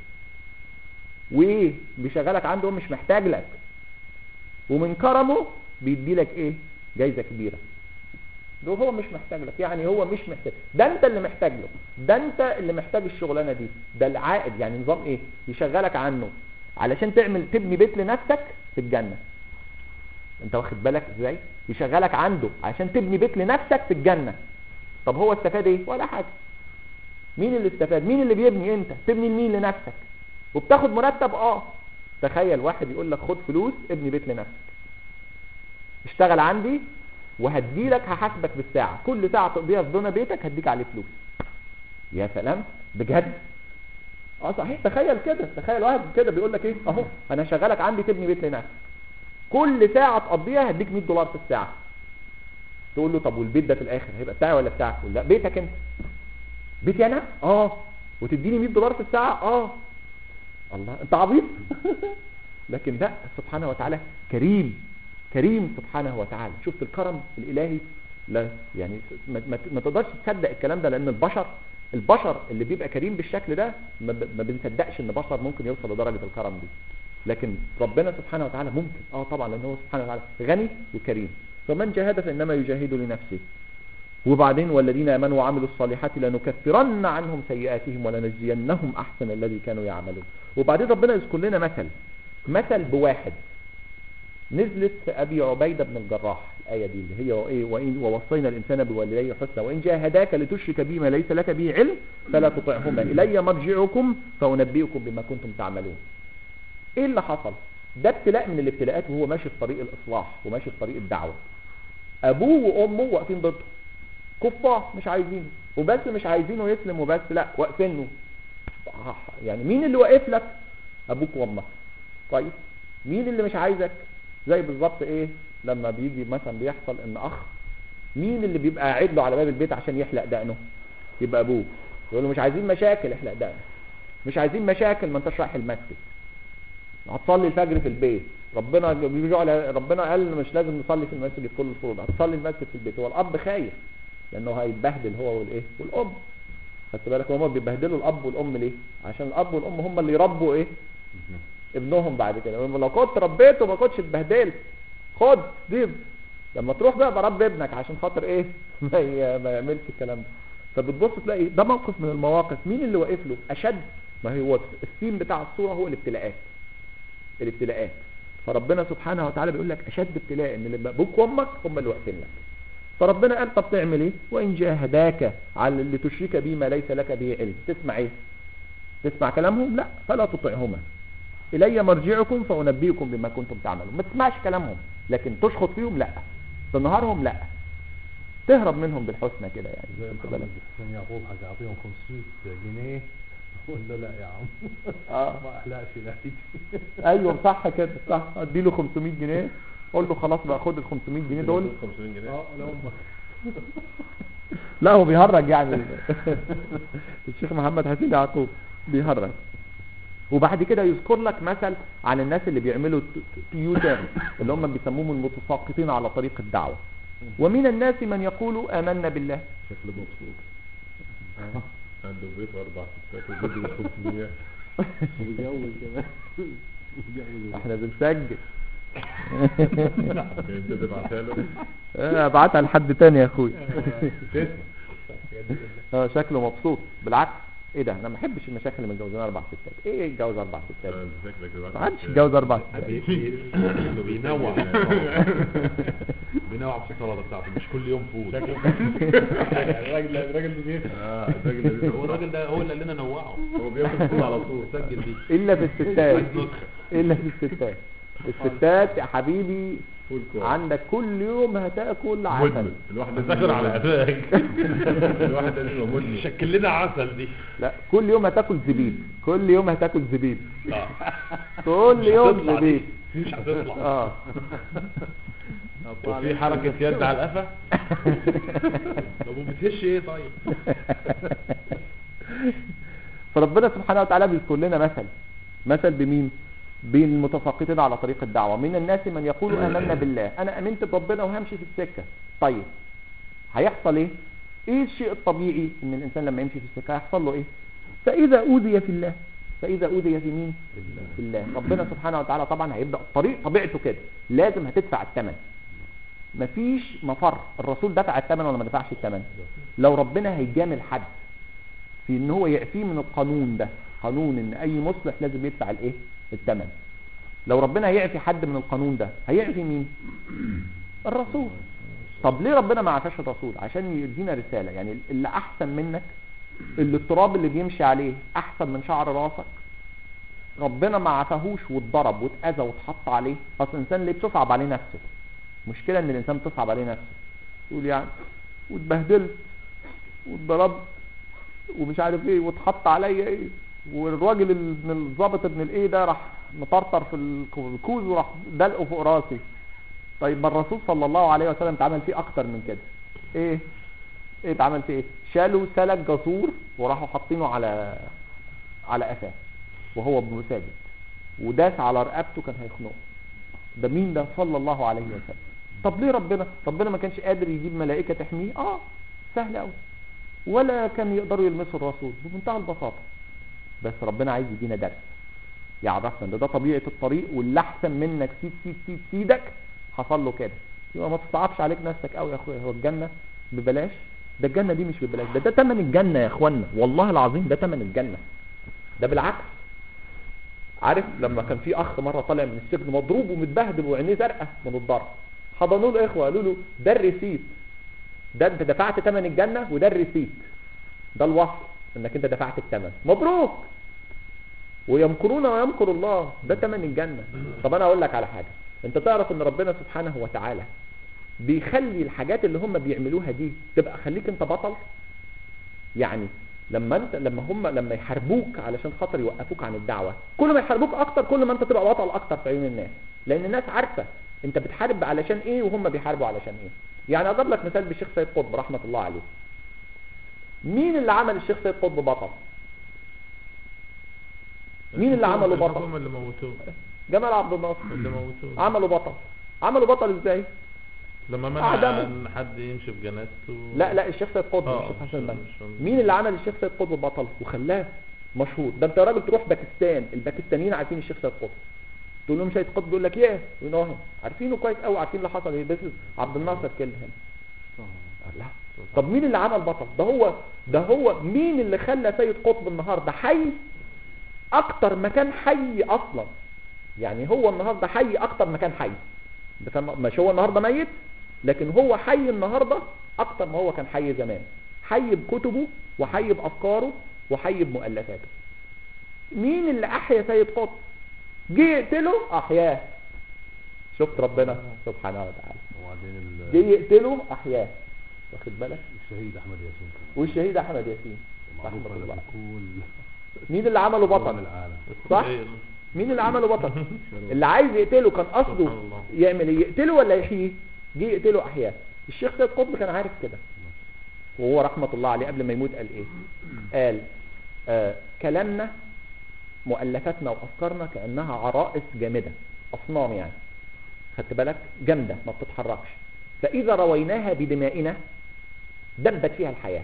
وايه بيشغلك عنده مش محتاج لك، ومن كرمه بيدي لك ايه؟ جايزه كبيره. ده هو مش محتاج لك، يعني هو مش محتاج، ده انت اللي محتاج له، ده انت اللي محتاج الشغلانه دي. ده العائد يعني نظام ايه؟ يشغلك عنه علشان تبني بيت لنفسك في الجنه. انت واخد بالك ازاي؟ يشغلك عنده عشان تبني بيت لنفسك في الجنه. طب هو استفاد ايه؟ ولا حاجه. مين اللي استفاد؟ مين اللي بيبني؟ انت تبني لمين؟ لنفسك. وبتاخد مرتب. تخيل واحد يقول لك خد فلوس ابني بيت لنفسك، اشتغل عندي وهديلك هحاسبك بالساعه، كل ساعه تقضيها في دون بيتك هديك عليه فلوس. يا سلام بجد. صحيح. تخيل كده، تخيل واحد كده بيقول لك ايه اهو انا هشغلك عندي تبني بيت لنفسك، كل ساعه تقضيها هديك $100 في الساعه. تقول له طب والبيت ده في الاخر هيبقى بتاعي ولا بتاعك؟ يقول لا بيتك انت. بيتي انا؟ وتديني $100 في الساعه؟ الله انت عبيط. لكن لا، سبحانه وتعالى كريم سبحانه وتعالى. شفت الكرم الالهي؟ لا يعني ما تقدرش تصدق الكلام ده، لان البشر اللي بيبقى كريم بالشكل ده ما بنصدقش ان بشر ممكن يوصل لدرجه الكرم دي. لكن ربنا سبحانه وتعالى ممكن طبعا، لان هو سبحانه وتعالى غني وكريم. فمن جاهد فانما يجاهد لنفسه. وبعدين والذين امنوا وعملوا الصالحات لنكفرن عنهم سيئاتهم ولنجزينهم احسن الذي كانوا يعملون. وبعدين ربنا يذكر لنا مثل بواحد نزلت في ابي عبيده بن الجراح الايه دي اللي هي ايه وان ووصينا الانسان بوالديه حسنا وان جاهداك لتشرك بي ما ليس لك به علم فلا تطعهما الي مرجعكم فانبئكم بما كنتم تعملون. ايه اللي حصل؟ ده ابتلاء من الابتلاءات وهو ماشي في طريق الاصلاح وماشي في طريق الدعوه. ابوه وامه واقفين ضده، كفار مش عايزينه، وبس مش عايزينه يسلم وبس، لا واقفينه. يعني مين اللي واقف لك؟ ابوك وامك. طيب مين اللي مش عايزك؟ زي بالظبط ايه لما بيجي مثلا بيحصل ان اخ، مين اللي بيبقى قاعد له على باب البيت عشان يحلق دقنه؟ يبقى ابوه. يقول له مش عايزين مشاكل، احلق دقنك. مش عايزين مشاكل، ما انتش رايح المسجد. هتصلي الفجر في البيت، ربنا قال مش لازم نصلي في المسجد كل الفروض، هتصلي المسجد في البيت. هو الاب خايف لانه هيتبهدل هو والايه والام. خدت بالك هم بيبهدلوا الاب والام ليه؟ عشان الاب والام هم اللي يربوا ايه ابنهم بعد كده. لو كنت ربيته ما كنتش اتبهدلت. خد دي لما تروح بقى بربي ابنك عشان خاطر ايه ما يعملش الكلام ده. فبتبص تلاقي ده موقف من المواقف. مين اللي واقف له اشد؟ ما هو الثيم بتاع الصوره هو الابتلاءات. فربنا سبحانه وتعالى بيقول لك اشد ابتلاء ان اللي ابوك وامك هم اللي واقفين لك. فربنا قال طب تعمل ايه؟ وان جاهداك على اللي تشرك به ما ليس لك به علم. تسمع ايه؟ تسمع كلامهم؟ لا، فلا تطعهما الي مرجعكم فانبئكم بما كنتم تعملون. ما تسمعش كلامهم، لكن تشخط فيهم لا، تنهارهم لا، تهرب منهم بالحسنى كده. يعني زي محمد حسين يعقوب هيعطيهم 500 جنيه ولا لا يا عم ما احلاش لحيتي. ايوه صح كده، صح. اديله 500 جنيه قول له خلاص بقى خد ال 500 جنيه دول. 500 جنيه لا امك. لا هو بيهرج يعني. الشيخ محمد حسين يعقوب بيهرج. وبعد كده يذكر لك مثل عن الناس اللي بيعملوا تيوتر اللي هم بيسموهم المتساقطين على طريق الدعوة. ومن الناس من يقول آمنا بالله. شكله مبسوط عنده بيت واربع ستات وبيته 500 ويتجوز كمان. احنا بنسجل. انت تبعتها له؟ ابعتها لحد تاني يا اخوي. شكله مبسوط. بالعكس ايه ده، انا ما بحبش المشاكل اللي متجوزين 4 ستات. ايه يتجوز 4 ستات؟ ما حدش يتجوز 4 ستات. بينوع بينوع في السلطه بتاعته، مش كل يوم فول. الراجل اللي بيفهم. هو الراجل ده هو اللي قال لنا نوعه. هو بياكل فول على طول. سجل دي. الا في الستات. الا في الستات. الستات يا حبيبي عندك كل يوم هتاكل عسل. الواحد ذاكر على قفاك. الواحد لازم مدمن. شكل لنا عسل دي. لا كل يوم هتاكل زبيب. كل يوم هتاكل زبيب. كل يوم زبيب. مش هتطلع. وفي حركة يد على القفا. طب وبتهش ايه طيب؟ فربنا سبحانه وتعالى بيذكر لنا مثل بمين؟ بين المتساقطين على طريق الدعوة. من الناس من يقول آمنا بالله، أنا أمنت بربنا وهمشي في السكة. طيب هيحصل إيه؟ إيه الشيء الطبيعي إن الإنسان لما يمشي في السكة هيحصل له إيه؟ فإذا أوذي في الله. فإذا أوذي في مين؟ في الله. ربنا سبحانه وتعالى طبعا هيبدأ الطريق طبيعته كده، لازم هتدفع الثمن. مفيش مفر. الرسول دفع الثمن ولا ما دفعش الثمن؟ لو ربنا هيجامل حد في إن هو يعفيه من القانون ده، قانون إن أي مصلح لازم يدفع الإيه؟ الثمن. لو ربنا هيعفي حد من القانون ده هيعفي مين؟ الرسول. طب ليه ربنا ما عفاش الرسول؟ عشان يدينا رسالة. يعني اللي احسن منك، اللي التراب اللي بيمشي عليه احسن من شعر راسك، ربنا ما عفاهوش واتضرب واتأذى واتحط عليه. اصل الانسان ليه بتصعب عليه نفسه؟ مشكلة ان الانسان بتصعب عليه نفسه، يقول يعني واتبهدلت واتضربت ومش عارف ايه واتحط عليا ايه، والراجل ابن الضابط ابن الايه ده راح مطرطر في الكوز وراح دلقه فوق راسي. طيب ما الرسول صلى الله عليه وسلم اتعمل فيه اكتر من كده. ايه اتعمل فيه ايه؟ شالوا سلك جسور وراحوا حاطينه على قفاه وهو ساجد، وداس على رقبته كان هيخنقه. ده مين ده؟ صلى الله عليه وسلم. طب ليه ربنا ما كانش قادر يجيب ملائكه تحميه؟ سهل قوي، ولا كان يقدروا يلمسوا الرسول بمنتهى البساطه. بس ربنا عايز يدينا درس يعرفنا ده طبيعه الطريق، واللي احسن منك سيدك حصل له كده. يبقى ما تصعبش عليك نفسك قوي يا اخويا. هو الجنه ببلاش؟ ده الجنه دي مش ببلاش، ده ثمن الجنه يا اخوانا، والله العظيم ده ثمن الجنه. ده بالعكس عارف لما كان في اخ مره طالع من السجن مضروب ومتبهدل وعينيه زرقاء من الضرب، حضنوه الاخوه قالوا له ده الريسيت، ده انت دفعت ثمن الجنه وده الريسيت، ده الوصف انك انت دفعت الثمن، مبروك. ويمكرون ويمكر الله، ده ثمن الجنه. طب انا اقول لك على حاجه، انت تعرف ان ربنا سبحانه وتعالى بيخلي الحاجات اللي هم بيعملوها دي تبقى خليك انت بطل. يعني لما يحاربوك علشان خاطر يوقفوك عن الدعوه، كل ما يحاربوك اكتر كل ما انت تبقى بطل اكتر في عيون الناس، لان الناس عارفه انت بتحارب علشان ايه وهم بيحاربوا علشان ايه. يعني اضرب لك مثال بالشيخ سيد قطب رحمه الله عليه. مين اللي عمل الشيخ سيد قطب بطل؟ مين اللي عمله بطل؟ هم اللي موتوه. جمال عبد الناصر اللي موتوه عمله بطل. عمله بطل ازاي؟ لما منع ان حد يمشي في جنازته. لا الشيخ سيد قطب مش الشيخ حسن البنا. مين اللي عمل الشيخ سيد قطب بطل وخلاه مشهور؟ ده انت يا راجل تروح باكستان، الباكستانيين عارفين الشيخ سيد قطب، تقول لهم سيد قطب يقول لك ايه وينوهم عارفينه كويس قوي، عارفين اللي حصل ايه. بس عبد الناصر كده هنا لا. طب مين اللي عمل بطل؟ ده هو مين اللي خلى سيد قطب النهارده حي اكتر مكان حي اصلا؟ يعني هو النهارده حي اكتر مكان حي، مش هو النهارده ميت، لكن هو حي النهارده اكتر ما هو كان حي زمان، حي بكتبه وحي بافكاره وحي بمؤلفاته. مين اللي احيا سيد قطب؟ جه يقتله احياه. شفت ربنا سبحانه وتعالى، جه يقتله احياه، واخد بالك؟ الشهيد احمد ياسين والشهيد احمد ياسين رحمه الله. مين اللي عمله بطل؟ صح؟ مين اللي عمله بطل؟ اللي عايز يقتله كان قصده يعمل ايه؟ يقتله ولا يحييه؟ جه يقتله احياه. الشيخ سيد قطب كان عارف كده، وهو رحمه الله عليه قبل ما يموت قال ايه؟ قال كلامنا مؤلفاتنا وافكارنا كانها عرائس جامده، اصنام يعني، خدت بالك؟ جامده ما بتتحركش، فاذا رويناها بدمائنا دبت فيها الحياه.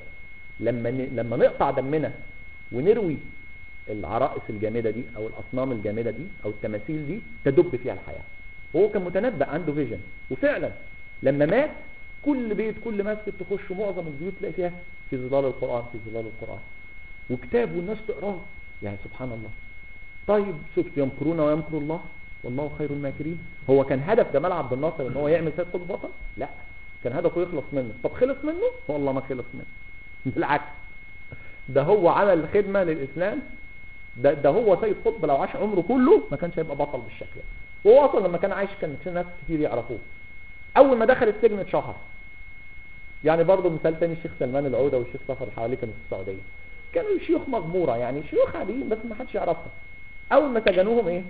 لما نقطع دمنا ونروي العرائس الجامده دي او الاصنام الجامده دي او التماثيل دي تدب فيها الحياه. وهو كان متنبأ، عنده فيجن، وفعلا لما مات كل بيت كل مسجد تخش معظم البيوت تلاقي فيها في ظلال القرآن، في ظلال القرآن، وكتاب والناس تقراه. يعني سبحان الله. طيب شفت يمكرون ويمكر الله والله خير الماكرين. هو كان هدف جمال عبد الناصر ان هو يعمل سيد قطب بطل؟ لا، كان هدفه يخلص منه. طب خلص منه؟ والله ما خلص منه، بالعكس، ده هو عمل خدمة للإسلام. ده هو سيد قطب لو عاش عمره كله ما كانش هيبقى بطل بالشكل ده. وهو اصلا لما كان عايش كان ناس كتير يعرفوه. اول ما دخل السجن اتشهر. يعني برضه مثال تاني الشيخ سلمان العودة والشيخ صفر الحوالي كانوا في السعودية، كانوا شيوخ مغمورة، يعني شيوخ عاديين بس ما حدش يعرفهم. اول ما سجنوهم ايه؟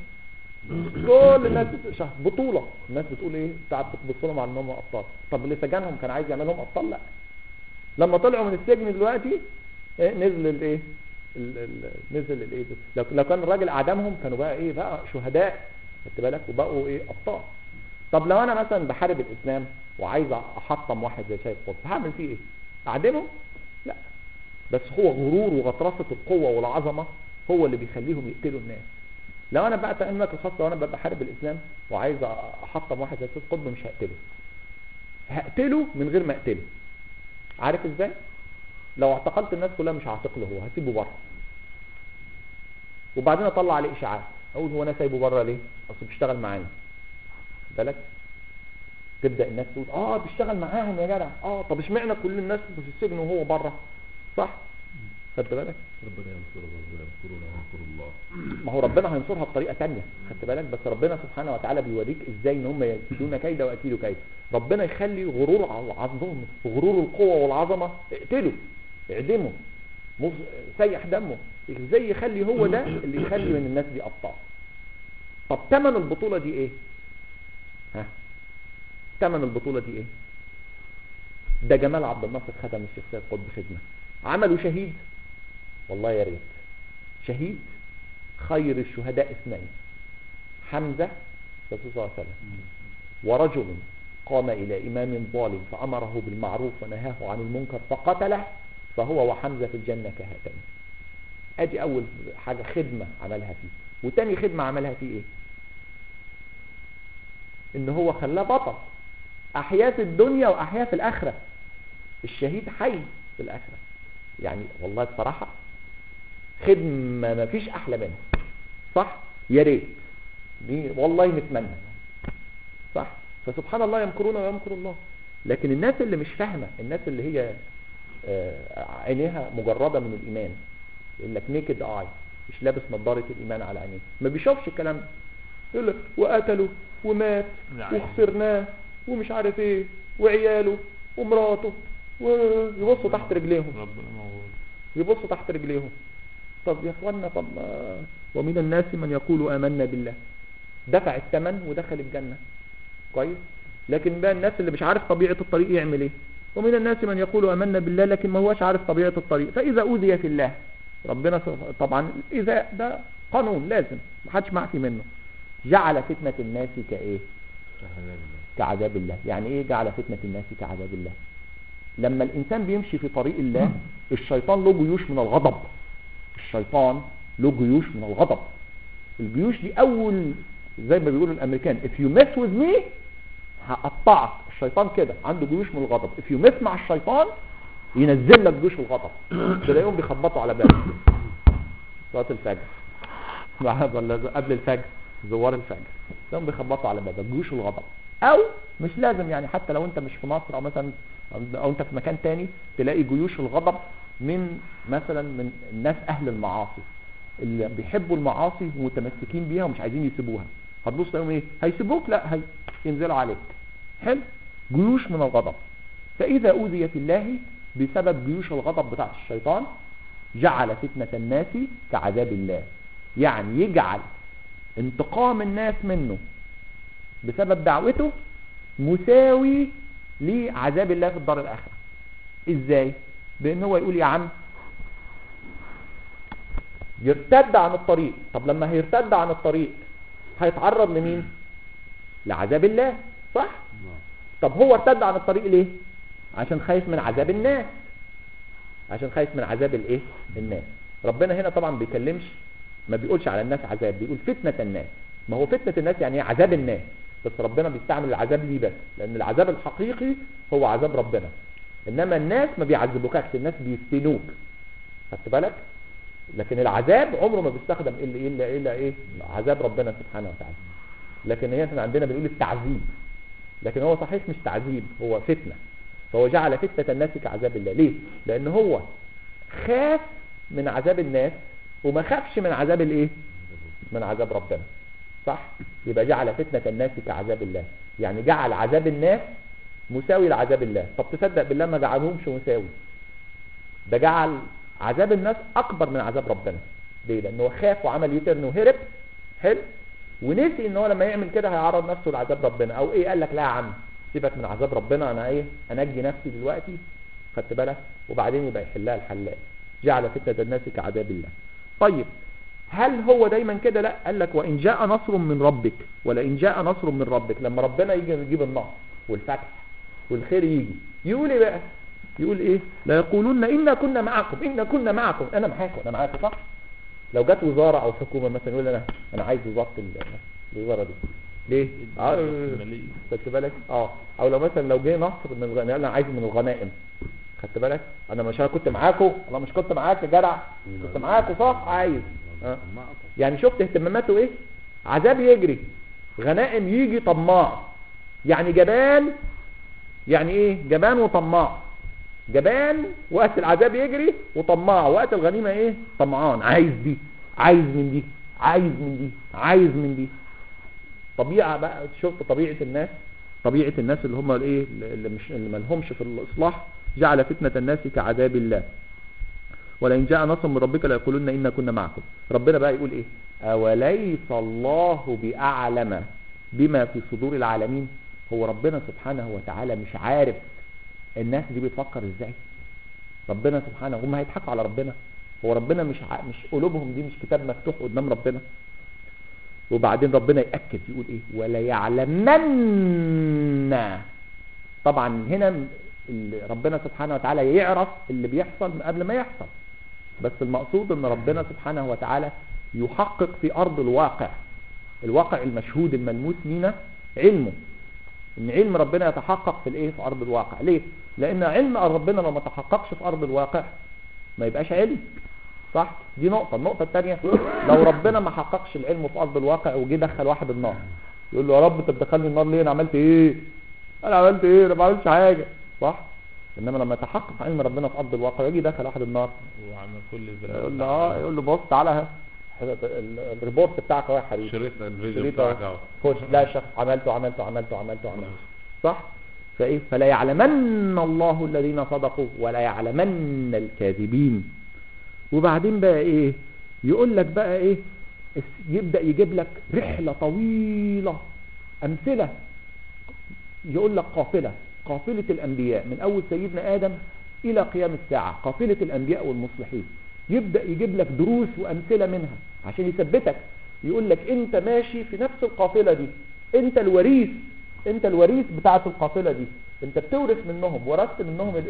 كل الناس بطولة، الناس بتقول ايه؟ تعب بتبص لهم على انهم ابطال. طب اللي سجنهم كان عايز يعملهم ابطال؟ لا. لما طلعوا من السجن دلوقتي نزل الايه؟ نزل الايه؟ لو كان الراجل اعدمهم كانوا بقى ايه؟ بقى شهداء، خدت بالك؟ وبقوا ايه؟ ابطال. طب لو انا مثلا بحارب الاسلام وعايز احطم واحد زي سيد قطب، هعمل فيه ايه؟ اعدمه؟ لا، بس هو غرور وغطرسه القوه والعظمه هو اللي بيخليهم يقتلوا الناس. لو انا بقى تأملك الخاصه وانا بحارب الاسلام وعايز احطم واحد زي سيد قطب، مش هقتله من غير ما اقتله. عارف ازاي؟ لو اعتقلت الناس كلها مش هعتقله، هو هسيبه بره، وبعدين اطلع عليه اشاعات اقول هو انا سايبه بره ليه؟ اصل بيشتغل معانا. بالك؟ تبدا الناس تقول بيشتغل معاهم يا جدع. طب اشمعنى كل الناس في السجن وهو بره؟ صح؟ خدت بالك؟ ربنا ينصر الله وينصرون وينصر الله. ما هو ربنا هينصرها بطريقه ثانيه، خدت بالك؟ بس ربنا سبحانه وتعالى بيوريك ازاي ان هم يكيدون كيدا واكيدوا كيدا. ربنا يخلي غرور عظمهم، غرور القوه والعظمه، اقتله، اعدمه، سيح دمه، ازاي يخلي هو ده اللي يخلي من الناس دي ابطال. طب ثمن البطوله دي ايه؟ ثمن البطوله دي ايه؟ ده جمال عبد الناصر خدم الشيخ سيد قطب خدمه، عملوا شهيد، والله يا ريت شهيد. خير الشهداء اثنين، حمزه الرسول صلى الله عليه وسلم، ورجل قام الى امام ظالم فامره بالمعروف ونهاه عن المنكر فقتله فهو وحمزه في الجنه كهاتين. ادي اول حاجه خدمه عملها فيه. وتاني خدمه عملها فيه ايه؟ ان هو خلاه بطل، احياه في الدنيا واحياه في الاخره. الشهيد حي في الاخره. يعني والله بصراحه خدمه ما فيش احلى منها، صح؟ يا ريت والله نتمنى، صح؟ فسبحان الله يمكرون ويمكر الله. لكن الناس اللي مش فاهمه، الناس اللي هي عينيها مجرده من الايمان، يقول لك نيكد اي، مش لابس نظاره الايمان على عينيه، ما بيشوفش الكلام ده، يقول لك وقتله ومات وخسرناه ومش عارف ايه وعياله ومراته، ويبصوا تحت رجليهم، يبصوا تحت رجليهم. طب يا اخوانا، طب ومن الناس من يقول آمنا بالله، دفع الثمن ودخل الجنة، كويس. لكن بقى الناس اللي مش عارف طبيعة الطريق يعمل ايه؟ ومن الناس من يقول آمنا بالله لكن ما هوش عارف طبيعة الطريق، فإذا أوذي في الله، ربنا طبعا إذا ده قانون لازم محدش معفي منه، جعل فتنة الناس كايه؟ كعذاب الله. يعني ايه جعل فتنة الناس كعذاب الله؟ لما الانسان بيمشي في طريق الله، الشيطان له جيوش من الغضب، الشيطان له جيوش من الغضب. الجيوش دي اول زي ما بيقولوا الامريكان if you mess with me هقطعك. الشيطان كده عنده جيوش من الغضب، if you mess مع الشيطان ينزل لك جيوش الغضب، تلاقيهم بيخبطوا على بالك صلاة الفجر ولا قبل الفجر، زوار الفجر، تلاقيهم بيخبطوا على بالك جيوش الغضب. او مش لازم يعني، حتى لو انت مش في مصر او مثلا او انت في مكان تاني، تلاقي جيوش الغضب من مثلا من الناس اهل المعاصي اللي بيحبوا المعاصي ومتمسكين بيها ومش عايزين يسيبوها. هتبص تلاقيهم ايه؟ هيسيبوك؟ لا، هينزلوا عليك. حلو، جيوش من الغضب. فاذا اوذي في الله بسبب جيوش الغضب بتاعت الشيطان، جعل فتنة الناس كعذاب الله. يعني يجعل انتقام الناس منه بسبب دعوته مساوي لعذاب الله في الدار الآخرة. ازاي؟ بان هو يقول يا عم يرتد عن الطريق. طب لما هيرتد عن الطريق هيتعرض لمين؟ لعذاب الله، صح؟ طب هو ارتد عن الطريق ليه؟ عشان خايف من عذاب الناس، عشان خايف من عذاب الايه؟ الناس. ربنا هنا طبعا بيكلمش، ما بيقولش على الناس عذاب، بيقول فتنة الناس. ما هو فتنة الناس يعني ايه؟ عذاب الناس. بس ربنا بيستعمل العذاب ليه بس؟ لان العذاب الحقيقي هو عذاب ربنا، انما الناس ما بيعذبوكش، الناس بيفتنوك، خدت بالك؟ لكن العذاب عمره ما بيستخدم الا ايه؟ عذاب ربنا سبحانه وتعالى. لكن هي احنا عندنا بنقول التعذيب، لكن هو صحيح مش تعذيب، هو فتنة. فهو جعل فتنة الناس كعذاب الله. ليه؟ لان هو خاف من عذاب الناس وما خافش من عذاب الايه؟ من عذاب ربنا، صح؟ يبقى جعل فتنة الناس كعذاب الله، يعني جعل عذاب الناس مساوي لعذاب الله. طب تصدق بالله ما جعلهمش مساوي، ده جعل عذاب الناس اكبر من عذاب ربنا. ليه؟ لانه خاف وعمل يوترن وهرب، حلو، ونسي ان هو لما يعمل كده هيعرض نفسه لعذاب ربنا. او ايه؟ قال لك لا يا عم سيبك من عذاب ربنا، انا ايه؟ انجي نفسي دلوقتي، خدت بالك؟ وبعدين يبقى يحلها الحلال. جعل فتنة الناس كعذاب الله. طيب هل هو دايما كده؟ لا، قال لك وان جاء نصر من ربك، ولئن جاء نصر من ربك. لما ربنا يجي يجيب النصر والفتح والخير يجي، يقول ايه بقى؟ يقول ايه؟ لا يقولون انا كنا معكم، انا كنا معكم، انا معاكم، انا معاكم، صح؟ لو جت وزاره او حكومه مثلا يقول انا عايز وزاره الوزاره دي، ليه؟ خدت بالك؟ او لو مثلا لو جه نصر من الغنائم، انا عايز من الغنائم، خدت بالك؟ انا مش كنت معاكم، انا مش كنت معاك يا جدع، كنت معاكم، صح؟ عايز يعني شفت اهتماماته ايه؟ عذاب يجري، غنائم يجي، طماع، يعني جبان. يعني ايه؟ جبان وطماع. جبان وقت العذاب يجري، وطماع وقت الغنيمه ايه؟ طمعان، عايز دي، عايز من دي، عايز من دي، عايز من دي. طبيعه بقى، شفت طبيعه الناس، طبيعه الناس اللي هم الايه؟ اللي ما لهمش في الاصلاح. جعل فتنة الناس كعذاب الله، ولئن جاء نصر من ربك ليقولن إنا كنا معكم. ربنا بقى يقول ايه؟ أوليس الله بأعلم بما في صدور العالمين. هو ربنا سبحانه وتعالى مش عارف الناس دي بتفكر ازاي؟ ربنا سبحانه، هم هيضحكوا على ربنا؟ هو ربنا مش قلوبهم دي مش كتاب مفتوح قدام ربنا؟ وبعدين ربنا يأكد يقول ايه؟ ولا يعلمن. طبعا هنا ربنا سبحانه وتعالى يعرف اللي بيحصل من قبل ما يحصل، بس المقصود ان ربنا سبحانه وتعالى يحقق في ارض الواقع المشهود الملموس لينا علمه، ان علم ربنا يتحقق في الايه؟ في ارض الواقع. ليه؟ لان علم ربنا لو ما تحققش في ارض الواقع ما يبقاش علم. صح؟ دي نقطة. النقطة الثانية، لو ربنا ما حققش العلم في أرض الواقع وجي دخل واحد النار، يقول له يا رب انت بتدخلني النار ليه؟ انا عملت ايه؟ انا ما عملتش حاجة، صح؟ انما لما يتحقق علم ربنا في أرض الواقع ويجي دخل واحد النار، وعمل كل يقول له يقول له بص تعالى الريبورت بتاعك اهو يا حبيبي، شريط الفيديو شريط بتاعك اهو، اهو. خش لا شخص عملته، صح؟ فايه؟ فلا يعلمن الله الذين صدقوا ولا يعلمن الكاذبين. وبعدين بقى ايه؟ يقول لك بقى ايه؟ يبدأ يجيب لك رحلة طويلة، امثلة، يقول لك قافلة الانبياء من اول سيدنا ادم الى قيام الساعة، قافلة الانبياء والمصلحين. يبدأ يجيب لك دروس وامثلة منها عشان يثبتك، يقول لك انت ماشي في نفس القافلة دي، انت الوريث بتاعت القافلة دي، انت بتورث منهم، ورثت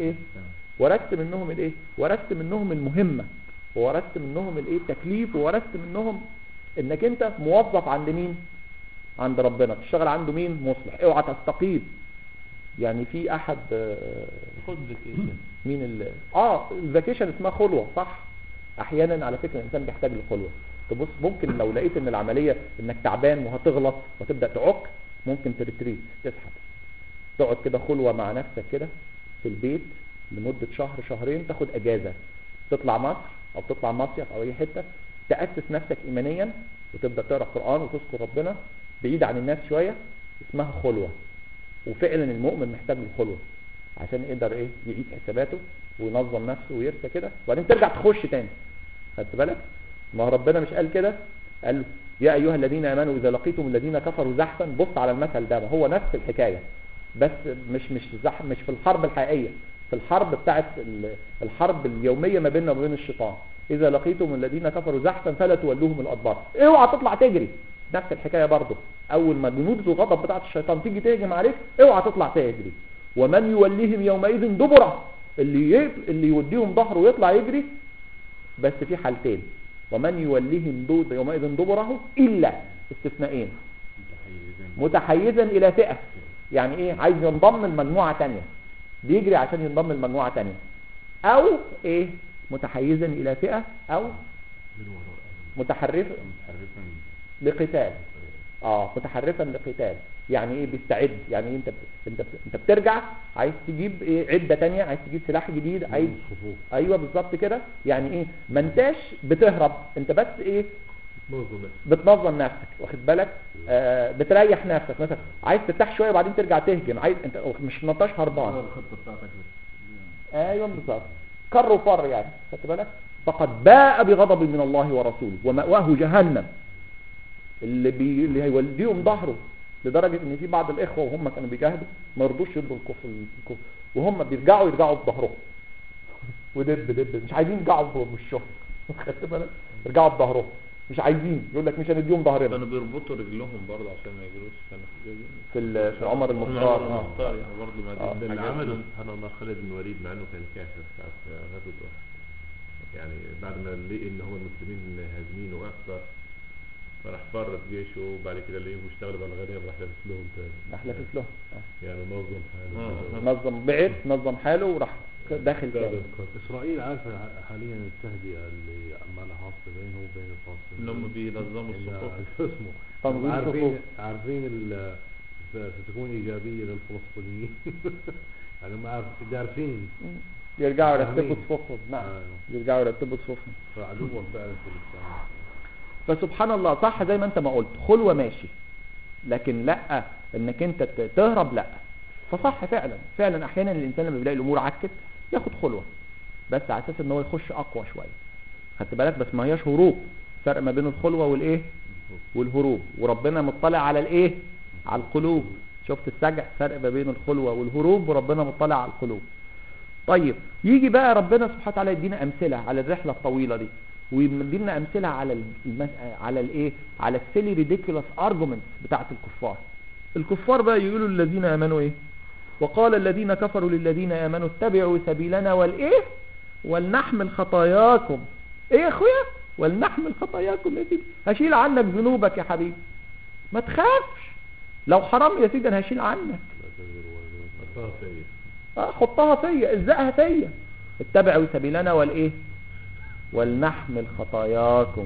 منهم المهمة، وورثت منهم التكليف، وورثت منهم انك انت موظف عند مين؟ عند ربنا، تشتغل عنده مين؟ مصلح. اوعى تستقيل. يعني في احد خد فيكيشن. مين الفاكيشن اسمها خلوة، صح؟ احيانا على فكرة الانسان بيحتاج للخلوة. تبص ممكن لو لقيت ان العملية انك تعبان وهتغلط وتبدأ تعك، ممكن تريتريت، تسحب، تقعد كده خلوة مع نفسك كده في البيت لمدة شهر شهرين، تاخد اجازة، تطلع مصر او تطلع مصيف او اي حتة، تأسس نفسك ايمانيا وتبدأ تقرأ قرآن وتذكر ربنا بعيد عن الناس شوية، اسمها خلوة. وفعلا المؤمن محتاج للخلوة عشان يقدر يعيد حساباته وينظم نفسه ويرسى كده، وبعدين ترجع تخش تاني. خدت بالك؟ ما ربنا مش قال كده؟ قال له يا ايها الذين امنوا اذا لقيتم الذين كفروا زحفا. بص على المثل ده، هو نفس الحكاية بس مش في الحرب الحقيقية، في الحرب بتاعت الحرب اليومية ما بيننا وبين الشيطان. اذا لقيتم الذين كفروا زحفا فلا تولوهم الادبار. اوعى تطلع تجري، نفس الحكاية برضه. اول ما جنود الغضب بتاعت الشيطان تيجي تهجم عليك، اوعى تطلع تجري. ومن يوليهم يومئذ دبره، اللي يوديهم ظهره ويطلع يجري، بس في حالتين. ومن يوليهم يومئذ دبره الا استثنائين، متحيزا الى فئة، يعني ايه؟ عايز ينضم لمجموعة تانية، بيجري عشان ينضم لمجموعة تانية، او متحيزا الى فئة، او متحرفا لقتال. متحرفا لقتال، يعني ايه؟ بيستعد، يعني ايه؟ انت بترجع عايز تجيب عدة تانية، عايز تجيب سلاح جديد، عايز ايوه بالظبط كده. يعني ايه؟ ما انتاش بتهرب، انت بس بتنظم نفسك، واخد بالك؟ بتريح نفسك، مثلا عايز ترتاح شويه وبعدين ترجع تهجم، عايز انت مش نطاش هربان. الخطه بتاعتك ايوه بالظبط، كر وفر يعني. خدت بالك؟ فقد باء بغضب من الله ورسوله ومأواه جهنم. اللي هيوليهم ظهره، لدرجه ان في بعض الاخوه وهم كانوا بيجاهدوا ما رضوش يدوا الكفر، وهم بيرجعوا بظهرهم ودب مش عايزين يرجعوا بالشهر. خدت بالك؟ يرجعوا بظهرهم، مش عايزين، يقول لك مش هنديهم ظهرنا. كانوا بيربطوا رجلهم برضه عشان ما يجروش. كانوا في عمر المختار. يعني برضه اللي عمله سبحان الله خالد بن الوليد، مع انه كان كافر في غزوة احد، يعني بعد ما لقي ان هو المسلمين هازمين واكثر، فراح فرط جيشه، وبعد كده لقيهم اشتغلوا بالغنيم، راح لابس لهم تاني، راح لابس لهم يعني نظم حاله وراح داخل تاني. اسرائيل عارفه حاليا التهدئه اللي عمالها حاصله بينه وبين الفلسطينيين، انهم بينظموا الصفوف. عارفين ستكون ايجابيه للفلسطينيين. يعني ما عارفين يرجعوا يرتبوا صفوفهم. نعم يرجعوا يرتبوا صفوفهم. فعدوهم فعلا في الاسلام. فسبحان الله، صح زي ما انت ما قلت، خلوة ماشي، لكن لا انك انت تهرب، لا. فصح فعلا احيانا الانسان لما بيلاقي الامور عكت ياخد خلوة، بس على اساس ان هو يخش اقوى شوية. خدت بالك؟ بس ما هياش هروب، فرق ما بين الخلوة والهروب. وربنا مطلع على على القلوب. شفت السجع؟ فرق ما بين الخلوة والهروب، وربنا مطلع على القلوب. طيب يجي بقى ربنا سبحانه وتعالى يدينا امثلة على الرحلة الطويلة دي، ويدينا امثله على السيلي ريديكولوس ارجومنتس بتاعه الكفار بقى يقولوا الذين امنوا وقال الذين كفروا للذين امنوا اتبعوا سبيلنا ولنحمل خطاياكم. يا اخويا؟ ولنحمل خطاياكم يا سيدي، هشيل عنك ذنوبك يا حبيبي، ما تخافش. لو حرام يا سيدي انا هشيل عنك، حطها فيا، الزقها فيا. اتبعوا سبيلنا ولنحمل خطاياكم.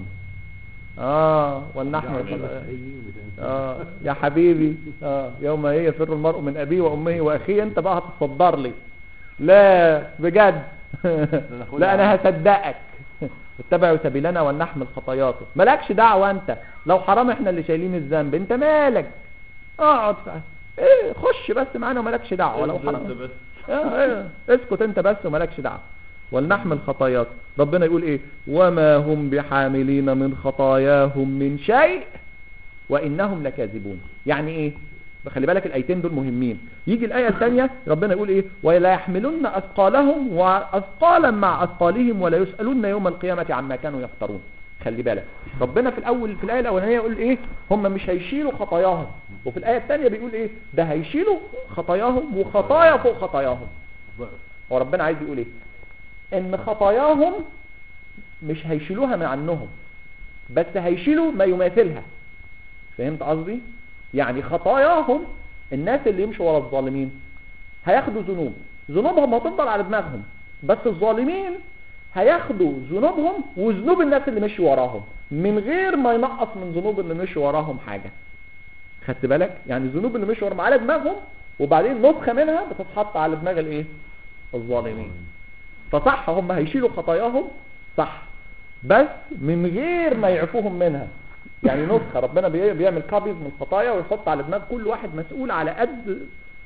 ولنحمل خطاياكم. يا حبيبي يوم يفر المرء من ابيه وامه واخيه، انت بقى هتصدر لي؟ لا بجد. لا انا هصدقك. اتبعوا سبيلنا ولنحمل خطاياكم. مالكش دعوه انت، لو حرام احنا اللي شايلين الذنب، انت مالك؟ اقعد خش بس معانا ومالكش دعوه. لو حرام اسكت انت بس ومالكش دعوه. ولنحمل خطاياكم. ربنا يقول ايه؟ وما هم بحاملين من خطاياهم من شيء وانهم لكاذبون. يعني ايه؟ خلي بالك الايتين دول مهمين. يجي الايه الثانيه ربنا يقول ايه؟ ولا يحملن اثقالهم واثقالا مع اثقالهم ولا يسالون يوم القيامه عما كانوا يفترون. خلي بالك ربنا في الايه الاولانيه يقول ايه؟ هم مش هيشيلوا خطاياهم، وفي الايه الثانيه بيقول ايه؟ ده هيشيلوا خطاياهم وخطايا فوق خطاياهم. وربنا عايز يقول ايه؟ ان خطاياهم مش هيشيلوها من عنهم، بس هيشيلوا ما يماثلها. فهمت قصدي؟ يعني خطاياهم الناس اللي يمشوا ورا الظالمين هياخدوا ذنوبهم هتفضل على دماغهم، بس الظالمين هياخدوا ذنوبهم وذنوب الناس اللي مشوا وراهم من غير ما ينقص من ذنوب اللي مشوا وراهم حاجة. خدت بالك؟ يعني الذنوب اللي مشوا وراهم على دماغهم، وبعدين نسخة منها بتتحط على دماغ الايه؟ الظالمين. فصح هم هيشيلوا خطاياهم صح، بس من غير ما يعفوهم منها. يعني نسخة ربنا بيعمل كابيز من الخطايا ويحط على دماغ كل واحد مسؤول على قد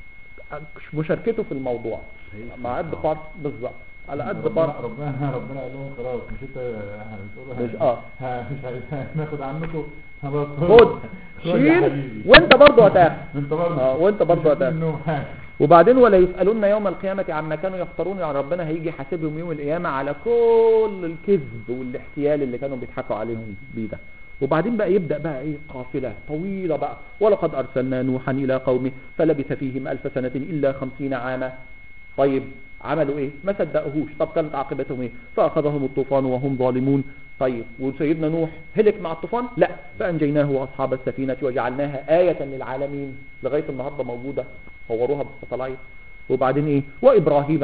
مشاركته في الموضوع، مع قد بارت بالظبط، على قد بارت. ربنا قال لهم خلاص مش انت هنقول مش هناخد عنكم، خد شيل وانت برضه هتاخد. وانت برضه هتاخد. وبعدين ولا يسألون يوم القيامة عما كانوا يفترون. يعني ربنا هيجي يحاسبهم يوم القيامة على كل الكذب والاحتيال اللي كانوا بيضحكوا عليهم بيه ده. وبعدين بقى يبدأ بقى ايه؟ قافلة طويلة بقى. ولقد أرسلنا نوحا إلى قومه فلبث فيهم 1000 سنة إلا 50 عاما. طيب عملوا ايه؟ ما صدقوهوش. طب كانت عاقبتهم ايه؟ فأخذهم الطوفان وهم ظالمون. طيب وسيدنا نوح هلك مع الطوفان؟ لا، فأنجيناه وأصحاب السفينة وجعلناها آية للعالمين. لغاية النهاردة موجودة، صوروها بالساتلايت. وبعدين ايه؟ وإبراهيم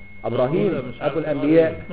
أبو الأنبياء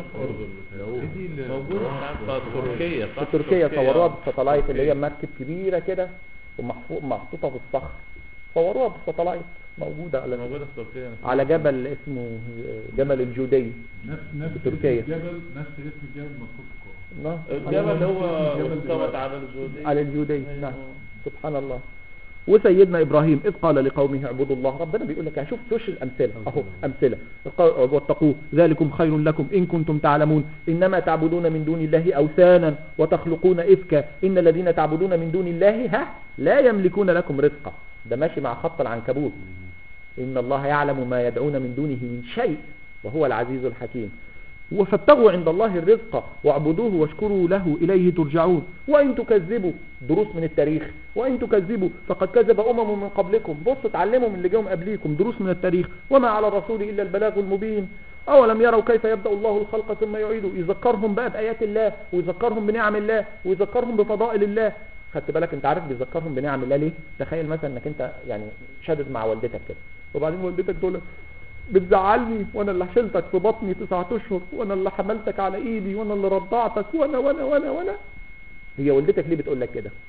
موجودة في تركيا صوروها بالساتلايت، اللي هي مركب كبيرة كده ومحطوطة في الصخر. صوروها بالساتلايت، موجودة في تركيا على جبل اسمه جبل الجودي نفس في تركيا. نفس اسم الجبل مذكور في القرآن. الجبل هو استوت على الجودي. نعم سبحان الله. وسيدنا إبراهيم إذ قال لقومه اعبدوا الله. ربنا بيقول لك شوف توش الأمثلة أهو أمثلة. واتقوه ذلكم خير لكم إن كنتم تعلمون إنما تعبدون من دون الله أوثانا وتخلقون إفكا إن الذين تعبدون من دون الله لا يملكون لكم رزقا. ده ماشي مع خط العنكبوت. إن الله يعلم ما يدعون من دونه من شيء وهو العزيز الحكيم. وفابتغوا عند الله الرزق واعبدوه واشكروا له إليه ترجعون. وإن تكذبوا، دروس من التاريخ، وإن تكذبوا فقد كذب أمم من قبلكم. بصوا اتعلموا من اللي جاهم قبليكم، دروس من التاريخ. وما على الرسول إلا البلاغ المبين. أولم يروا كيف يبدأ الله الخلق ثم يعيده. يذكرهم بقى بآيات الله، ويذكرهم بنعم الله، ويذكرهم بفضائل الله. خدت بالك؟ انت عارف بيذكرهم بنعم الله ليه؟ تخيل مثلا انك انت يعني شادد مع والدتك كده، وبعدين والدتك دول بتزعلني وانا اللي شلتك في بطني 9 اشهر، وانا اللي حملتك على ايدي، وانا اللي رضعتك، وانا هي والدتك ليه بتقول لك كده؟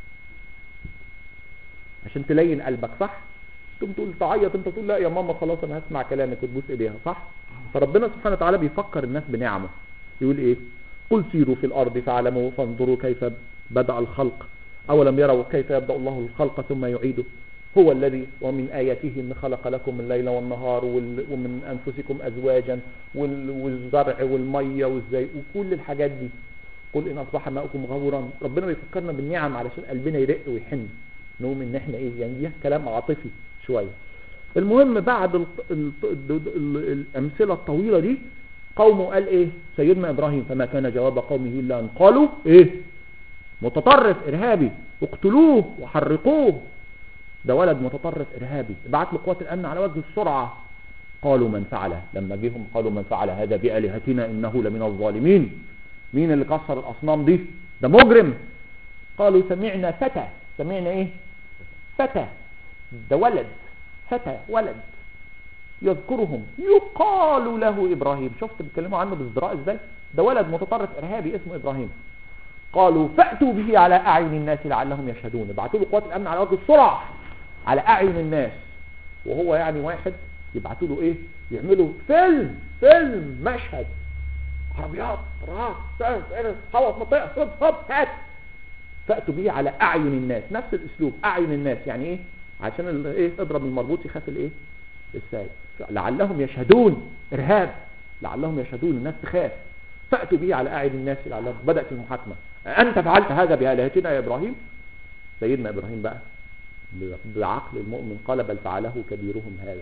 عشان تلين قلبك، صح؟ تقوم تقول تعيط انت، تقول لا يا ماما خلاص انا هسمع كلامك وتبوس ايديها، صح؟ فربنا سبحانه وتعالى بيفكر الناس بنعمه. يقول ايه؟ قل سيروا في الارض فاعلموا فانظروا كيف بدأ الخلق أولم يروا كيف يبدأ الله الخلق ثم يعيده. هو الذي ومن آياته أن خلق لكم الليل والنهار ومن أنفسكم أزواجا والزرع والمية والزي وكل الحاجات دي. قل إن أصبح ماؤكم غورا. ربنا بيفكرنا بالنعم علشان قلبنا يرق ويحن، نقوم إن إحنا إيه يعني دي كلام عاطفي شوية. المهم بعد الأمثلة الطويلة دي قومه قال إيه؟ سيدنا إبراهيم فما كان جواب قومه إلا أن قالوا إيه؟ متطرف إرهابي، اقتلوه وحرقوه، ده ولد متطرف إرهابي، ابعت له قوات الأمن على وجه السرعة. قالوا من فعله، لما جيهم قالوا من فعل هذا بآلهتنا إنه لمن الظالمين. مين اللي كسر الأصنام دي؟ ده مجرم. قالوا سمعنا فتى. سمعنا إيه؟ فتى، ده ولد، فتى ولد يذكرهم يقال له إبراهيم. شفت بيتكلموا عنه بازدراء ازاي؟ ده ولد متطرف إرهابي اسمه إبراهيم. قالوا فأتوا به على أعين الناس لعلهم يشهدون. ابعتوا له قوات الأمن على وجه السرعة على أعين الناس، وهو يعني واحد يبعتوا له ايه؟ يعملوا فيلم مشهد عربيات حوط منطقة هات. فأتوا به على أعين الناس، نفس الأسلوب أعين الناس يعني ايه؟ عشان ايه؟ اضرب المربوط يخاف الايه؟ السايب. لعلهم يشهدون، إرهاب، لعلهم يشهدون، الناس تخاف. فأتوا به على أعين الناس لعلهم. بدأت المحاكمة. أنت فعلت هذا بآلهتنا يا إبراهيم؟ سيدنا إبراهيم بقى بعقل المؤمن قال بل فعله كبيرهم هذا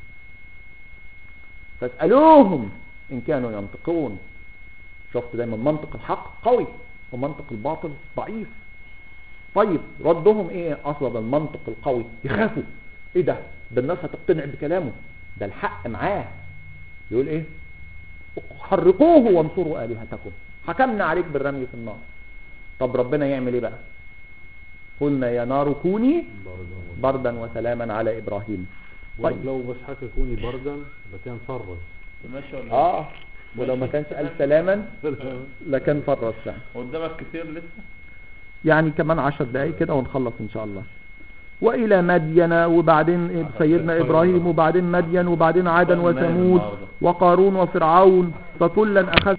فاسألوهم إن كانوا ينطقون. شفت دايما منطق الحق قوي ومنطق الباطل ضعيف. طيب ردهم ايه اصلا؟ المنطق القوي يخافوا، ايه ده الناس هتقتنع بكلامه، ده الحق معاه. يقول ايه؟ حرقوه وانصروا آلهتكم، حكمنا عليك بالرمي في النار. طب ربنا يعمل ايه بقى؟ قلنا يا نار كوني بردا وسلاما على إبراهيم. طيب لو بس حكى كوني بردا لكان فرج ولو ما كانش قال سلاما لكان فرج فعلا. قدامك كتير لسه يعني كمان 10 دقايق كده ونخلص ان شاء الله. وإلى مدين، وبعدين سيدنا إبراهيم، وبعدين مدين، وبعدين عادا وثمود وقارون وفرعون فكلا أخذ.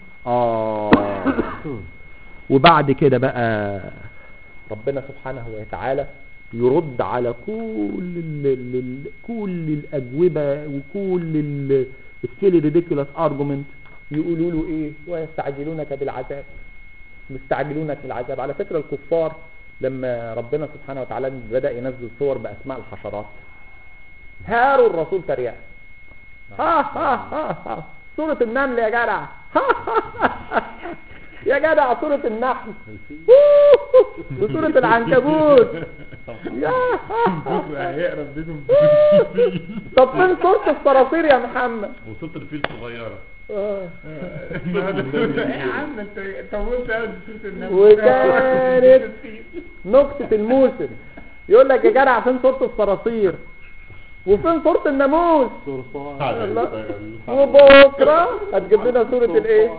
وبعد كده بقى ربنا سبحانه وتعالى يرد على كل الأجوبة وكل السيلي ريديكولس ارجومنت. يقولوا له ايه؟ ويستعجلونك بالعذاب، مستعجلونك بالعذاب. على فكرة الكفار لما ربنا سبحانه وتعالى بدأ ينزل صور بأسماء الحشرات هاروا الرسول تريقة. سورة النمل يا جدع، يا جدع سورة النحل وسورة العنكبوت. هيقرب بيكم. طب فين سورة الصراصير يا محمد؟ وصوت الفيل صغيرة. يا عم انت طولت قوي سورة النمل. وكانت نكتة الموسم يقول لك يا جدع فين سورة الصراصير وفين سورة الناموس؟ وبكرة هتجيب لنا سورة الايه؟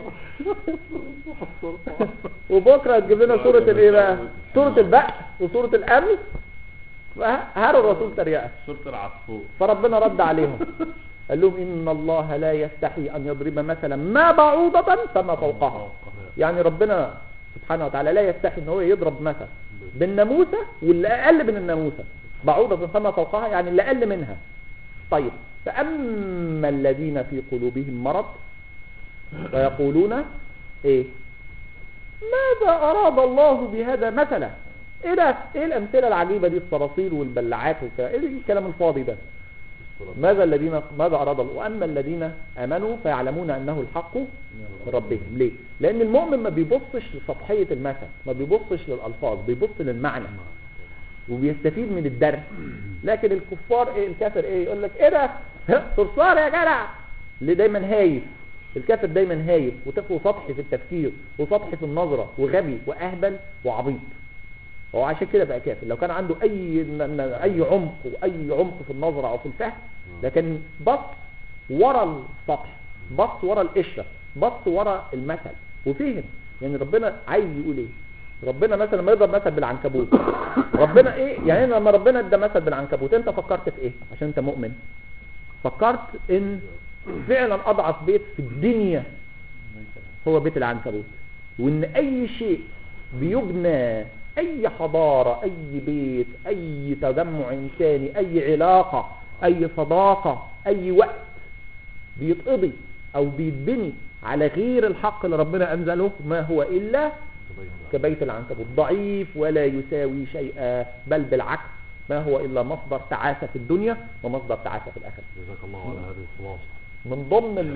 وبكرة هتجيب لنا سورة الايه بقى؟ سورة البأس وسورة الأمن. هاروا الرسول تريقة سورة العصفور. فربنا رد عليهم قال لهم إن الله لا يستحي أن يضرب مثلا ما بعوضة فما فوقها. يعني ربنا سبحانه وتعالى لا يستحي ان هو يضرب مثل بالناموسة واللي أقل من الناموسة، بعوضة فما فوقها يعني اللي أقل منها. طيب فأما الذين في قلوبهم مرض ويقولون ايه؟ ماذا أراد الله بهذا مثلا؟ ايه ده؟ ايه الأمثلة العجيبة دي؟ الصراصير والبلعات ايه الكلام الفاضي ده؟ ماذا أراد الله؟ وأما الذين آمنوا فيعلمون أنه الحق من ربهم. ليه؟ لأن المؤمن ما بيبصش لسطحية المثل، ما بيبصش للألفاظ، بيبص للمعنى وبيستفيد من الدرس. لكن الكفار ايه؟ الكافر ايه؟ يقول لك ايه ده؟ صرصار يا جدع. اللي دايما هايف، الكافر دايما هايف وسطحي في التفكير وسطحي في النظرة وغبي وأهبل وعبيط. هو عشان كده بقى كافر. لو كان عنده اي عمق واي عمق في النظرة او في الفهم، لكن بص ورا السطح، بص ورا القشرة، بص ورا المثل وفهم. يعني ربنا عايز يقول ايه؟ ربنا مثلا لما يضرب مثل بالعنكبوت، ربنا ايه؟ يعني لما ربنا ادى مثل بالعنكبوت انت فكرت في ايه؟ عشان انت مؤمن فكرت ان فعلا اضعف بيت في الدنيا هو بيت العنكبوت، وان اي شيء بيبنى، اي حضارة، اي بيت، اي تجمع انساني، اي علاقة، اي صداقة، اي وقت بيتقضي او بيتبني على غير الحق اللي ربنا انزله ما هو الا كبيت العنكبوت، ضعيف ولا يساوي شيئا، بل بالعكس ما هو الا مصدر تعاسة في الدنيا ومصدر تعاسة في الاخرة. جزاك الله على هذه الخلاصة. من ضمن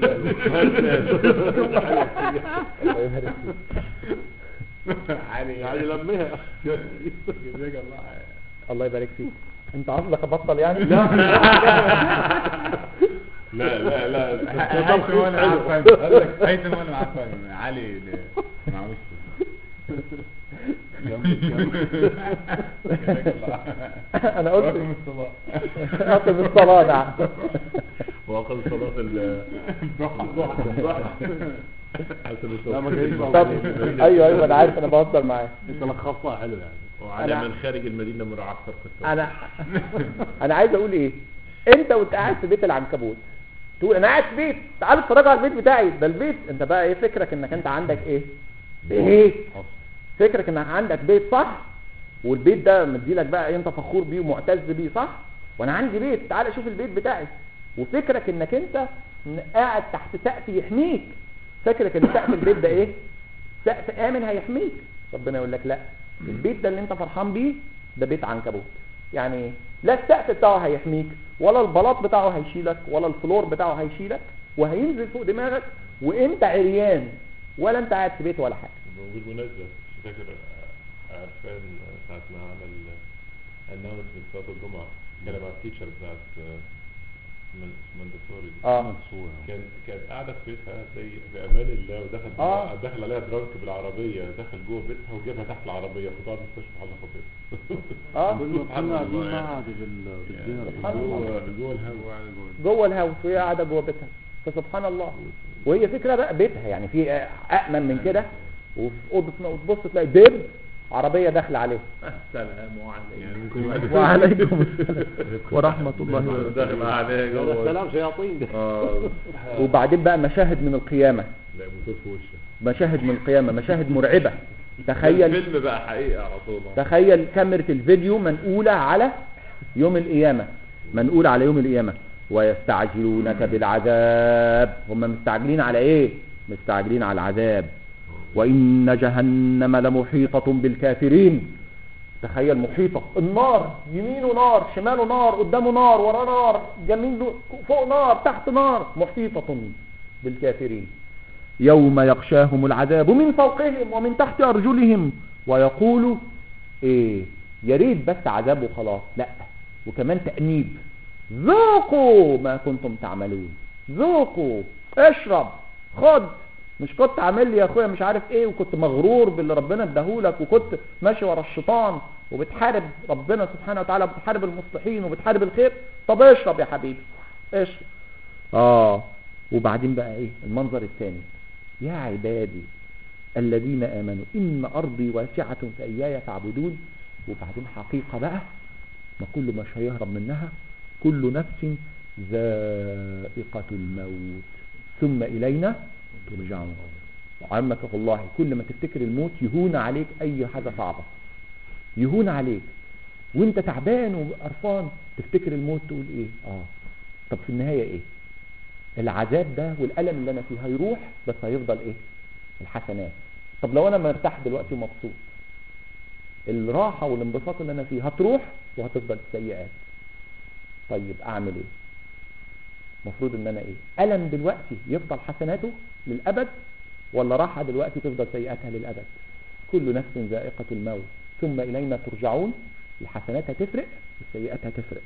يعني لمها. الله يبارك فيك. انت عاوزك ابطل يعني؟ لا هيثم وانا عارفان. قال لك هيثم وانا عارفان علي معوش. انا قلت اقم الصلاة. نعم. واخد صلاة لا ما جايش طب ايوه انا عارف، انا بهزر معاه. انت لخصتها حلو يعني. وعلى من خارج المدينة مراعاة فرقة. انا عايز اقول ايه، انت وانت قاعد في بيت العنكبوت تقول انا قاعد في بيت، تعال اتفرج على البيت بتاعي ده. البيت انت بقى ايه فكرك انك انت عندك ايه بيت، فكرك انك عندك بيت صح، والبيت ده مديلك بقى إيه، انت فخور بيه ومعتز بيه صح، وانا عندي بيت تعال شوف البيت بتاعي. وفكرك انك انت قاعد تحت سقف يحميك، فكرك ان سقف البيت ده ايه، سقف امن هيحميك. ربنا يقول لك لا، البيت ده اللي انت فرحان بيه ده بيت عنكبوت. يعني ايه؟ لا السقف بتاعه هيحميك، ولا البلاط بتاعه هيشيلك، ولا الفلور بتاعه هيشيلك، وهينزل فوق دماغك وانت عريان، ولا انت قاعد في بيت ولا حاجه. بالمناسبة مش فاكر عرفان ساعة ما عمل announcement صلاة الجمعة كان مع التيتشر بتاعت مندسوري كانت قاعدة في بيتها زي في امان الله، ودخل دخل عليها درانك بالعربية، دخل جوه بيتها وجابها تحت العربية خدوها المستشفى على خطير. كنا قاعدين معاها جوه الهاوس وهي قاعدة جوه بيتها، فسبحان الله. وهي فكرة بقى بيتها يعني في أأمن من كده، وفي أوضة وتبص تلاقي دب عربية داخلة عليه. السلام عليكم. وعليكم السلام ورحمة الله وبركاته. داخل عليه جوه. السلام شياطين. وبعدين بقى مشاهد من القيامة، لا موتور في وشه. مشاهد من القيامة، مشاهد مرعبة. تخيل الفيلم بقى حقيقة على طول. تخيل كاميرا الفيديو منقولة على يوم القيامة، منقولة على يوم القيامة. ويستعجلونك بالعذاب، هم مستعجلين على ايه؟ مستعجلين على العذاب. وإن جهنم لمحيطة بالكافرين. تخيل محيطة، النار يمينه نار، شماله نار، قدامه نار، وراه نار، جميله فوق نار، تحت نار، محيطة بالكافرين. يوم يغشاهم العذاب من فوقهم ومن تحت أرجلهم ويقولوا ايه، يا ريت بس عذاب وخلاص، لا وكمان تأنيب، ذوقوا ما كنتم تعملون، ذوقوا اشرب خد، مش كنت عامل لي يا اخويا مش عارف ايه، وكنت مغرور باللي ربنا اداهولك، وكنت ماشي ورا الشيطان وبتحارب ربنا سبحانه وتعالى، وبتحارب المصلحين وبتحارب الخير، طب اشرب يا حبيبي اشرب. وبعدين بقى ايه المنظر الثاني، يا عبادي الذين امنوا ان ارضي واسعة فاياي فاعبدون. وبعدين حقيقة بقى ما كل مش هيهرب منها، كل نفس ذائقة الموت ثم إلينا ترجعون. عمك الله كل ما تفتكر الموت يهون عليك أي حاجة صعبة، يهون عليك وانت تعبان وقرفان، تفتكر الموت تقول ايه، طب في النهاية ايه، العذاب ده والألم اللي انا فيه هيروح، بس هيفضل ايه، الحسنات. طب لو انا مرتاح دلوقتي ومبسوط، الراحة والانبساط اللي انا فيه هتروح وهتفضل السيئات. طيب اعمل ايه؟ مفروض ان انا ايه، ألم دلوقتي يفضل حسناته للأبد، ولا راحة دلوقتي تفضل سيئاتها للأبد؟ كل نفس ذائقة الموت ثم إلينا ترجعون. الحسنات هتفرق، السيئات هتفرق.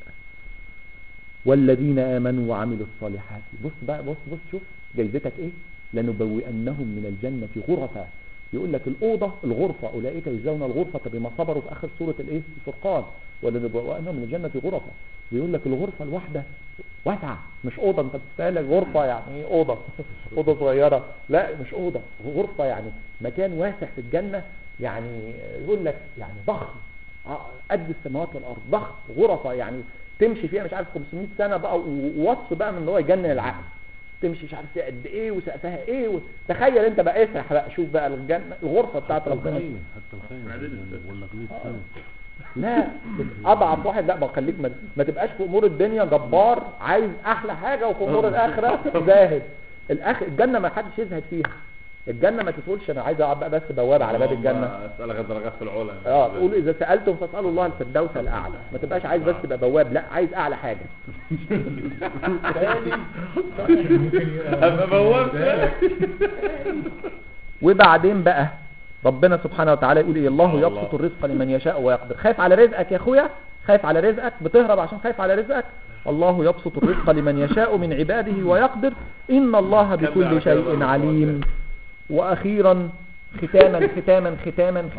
والذين آمنوا وعملوا الصالحات، بص بقى بص شوف جايزتك ايه، لنبوئنهم من الجنة غرفا. يقول لك الأوضة الغرفة، أولئك يجزون الغرفة بما صبروا في آخر سورة الايه الفرقان، ولنبوئنهم من الجنة غرفا. ويقول لك الغرفة الواحدة واسعة، مش أوضة انت بتستهلك غرفة يعني ايه أوضة أوضة صغيرة، لا مش أوضة، غرفة يعني مكان واسع في الجنة، يعني يقول لك يعني ضخم قد السماوات والأرض، ضخم غرفة يعني تمشي فيها مش عارف 500 سنة بقى، ووصف بقى من اللي هو يجنن العقل، تمشي مش عارف قد ايه وسقفها ايه تخيل انت بقى، اسرح بقى شوف بقى الجنة الغرفة بتاعت ربنا. حتى الخير ولا 100 سنة. لا اضعف واحد، لا بخليك ما تبقاش في امور الدنيا جبار عايز احلى حاجة، وفي امور الاخرة زاهد. الجنة ما حدش يزهد فيها، الجنة ما تقولش انا عايز اقعد بقى بس بواب على باب الجنة، اسالك الدرجات في العلا، تقول اذا سألتم فاسألوا الله الفردوس الاعلى، ما تبقاش عايز بس تبقى بواب، لا عايز اعلى حاجة. ابقى بواب. وبعدين بقى ربنا سبحانه وتعالى يقول ايه، الله يبسط الرزق لمن يشاء ويقدر. خايف على رزقك يا اخويا، خايف على رزقك، بتهرب عشان خايف على رزقك، الله يبسط الرزق لمن يشاء من عباده ويقدر إن الله بكل شيء عليم. وأخيرا ختاما ختاما ختاما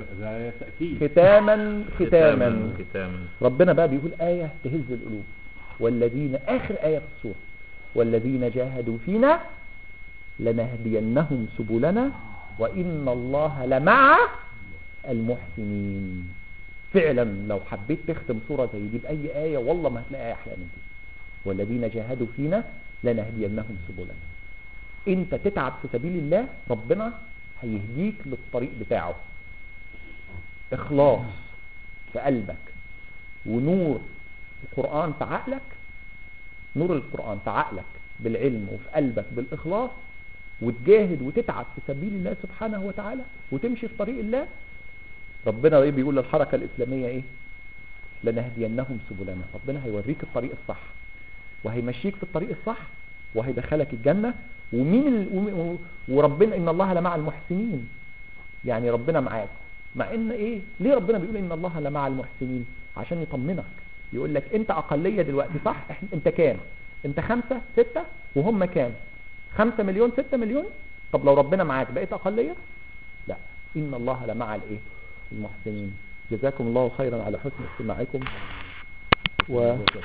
ختاما ختاما ختاما ربنا بقى بيقول آية تهز القلوب، والذين آخر آية في السورة والذين جاهدوا فينا لنهدينهم سبلنا وإن الله لمع المحسنين. فعلا لو حبيت تختم سورة زي دي بأي آية والله ما هتلاقي آية أحلى من دي. والذين جاهدوا فينا لنهدينهم سبلنا. انت تتعب في سبيل الله ربنا هيهديك للطريق بتاعه. إخلاص في قلبك ونور القرآن في عقلك، نور القرآن في عقلك بالعلم وفي قلبك بالإخلاص، وتجاهد وتتعب في سبيل الله سبحانه وتعالى وتمشي في طريق الله. ربنا ايه بيقول للحركة الإسلامية ايه؟ لنهدينهم سبلنا. ربنا هيوريك الطريق الصح وهيمشيك في الطريق الصح وهيدخلك الجنة. وربنا إن الله لمع المحسنين، يعني ربنا معاك. مع ان ايه ليه ربنا بيقول ان الله لمع المحسنين؟ عشان يطمنك، يقول لك انت اقلية دلوقتي صح، انت كام؟ انت 5 6 وهم كام؟ 5 مليون 6 مليون. طب لو ربنا معاك بقيت اقلية؟ لا، ان الله لمع الايه؟ المحسنين. جزاكم الله خيرا على حسن استماعكم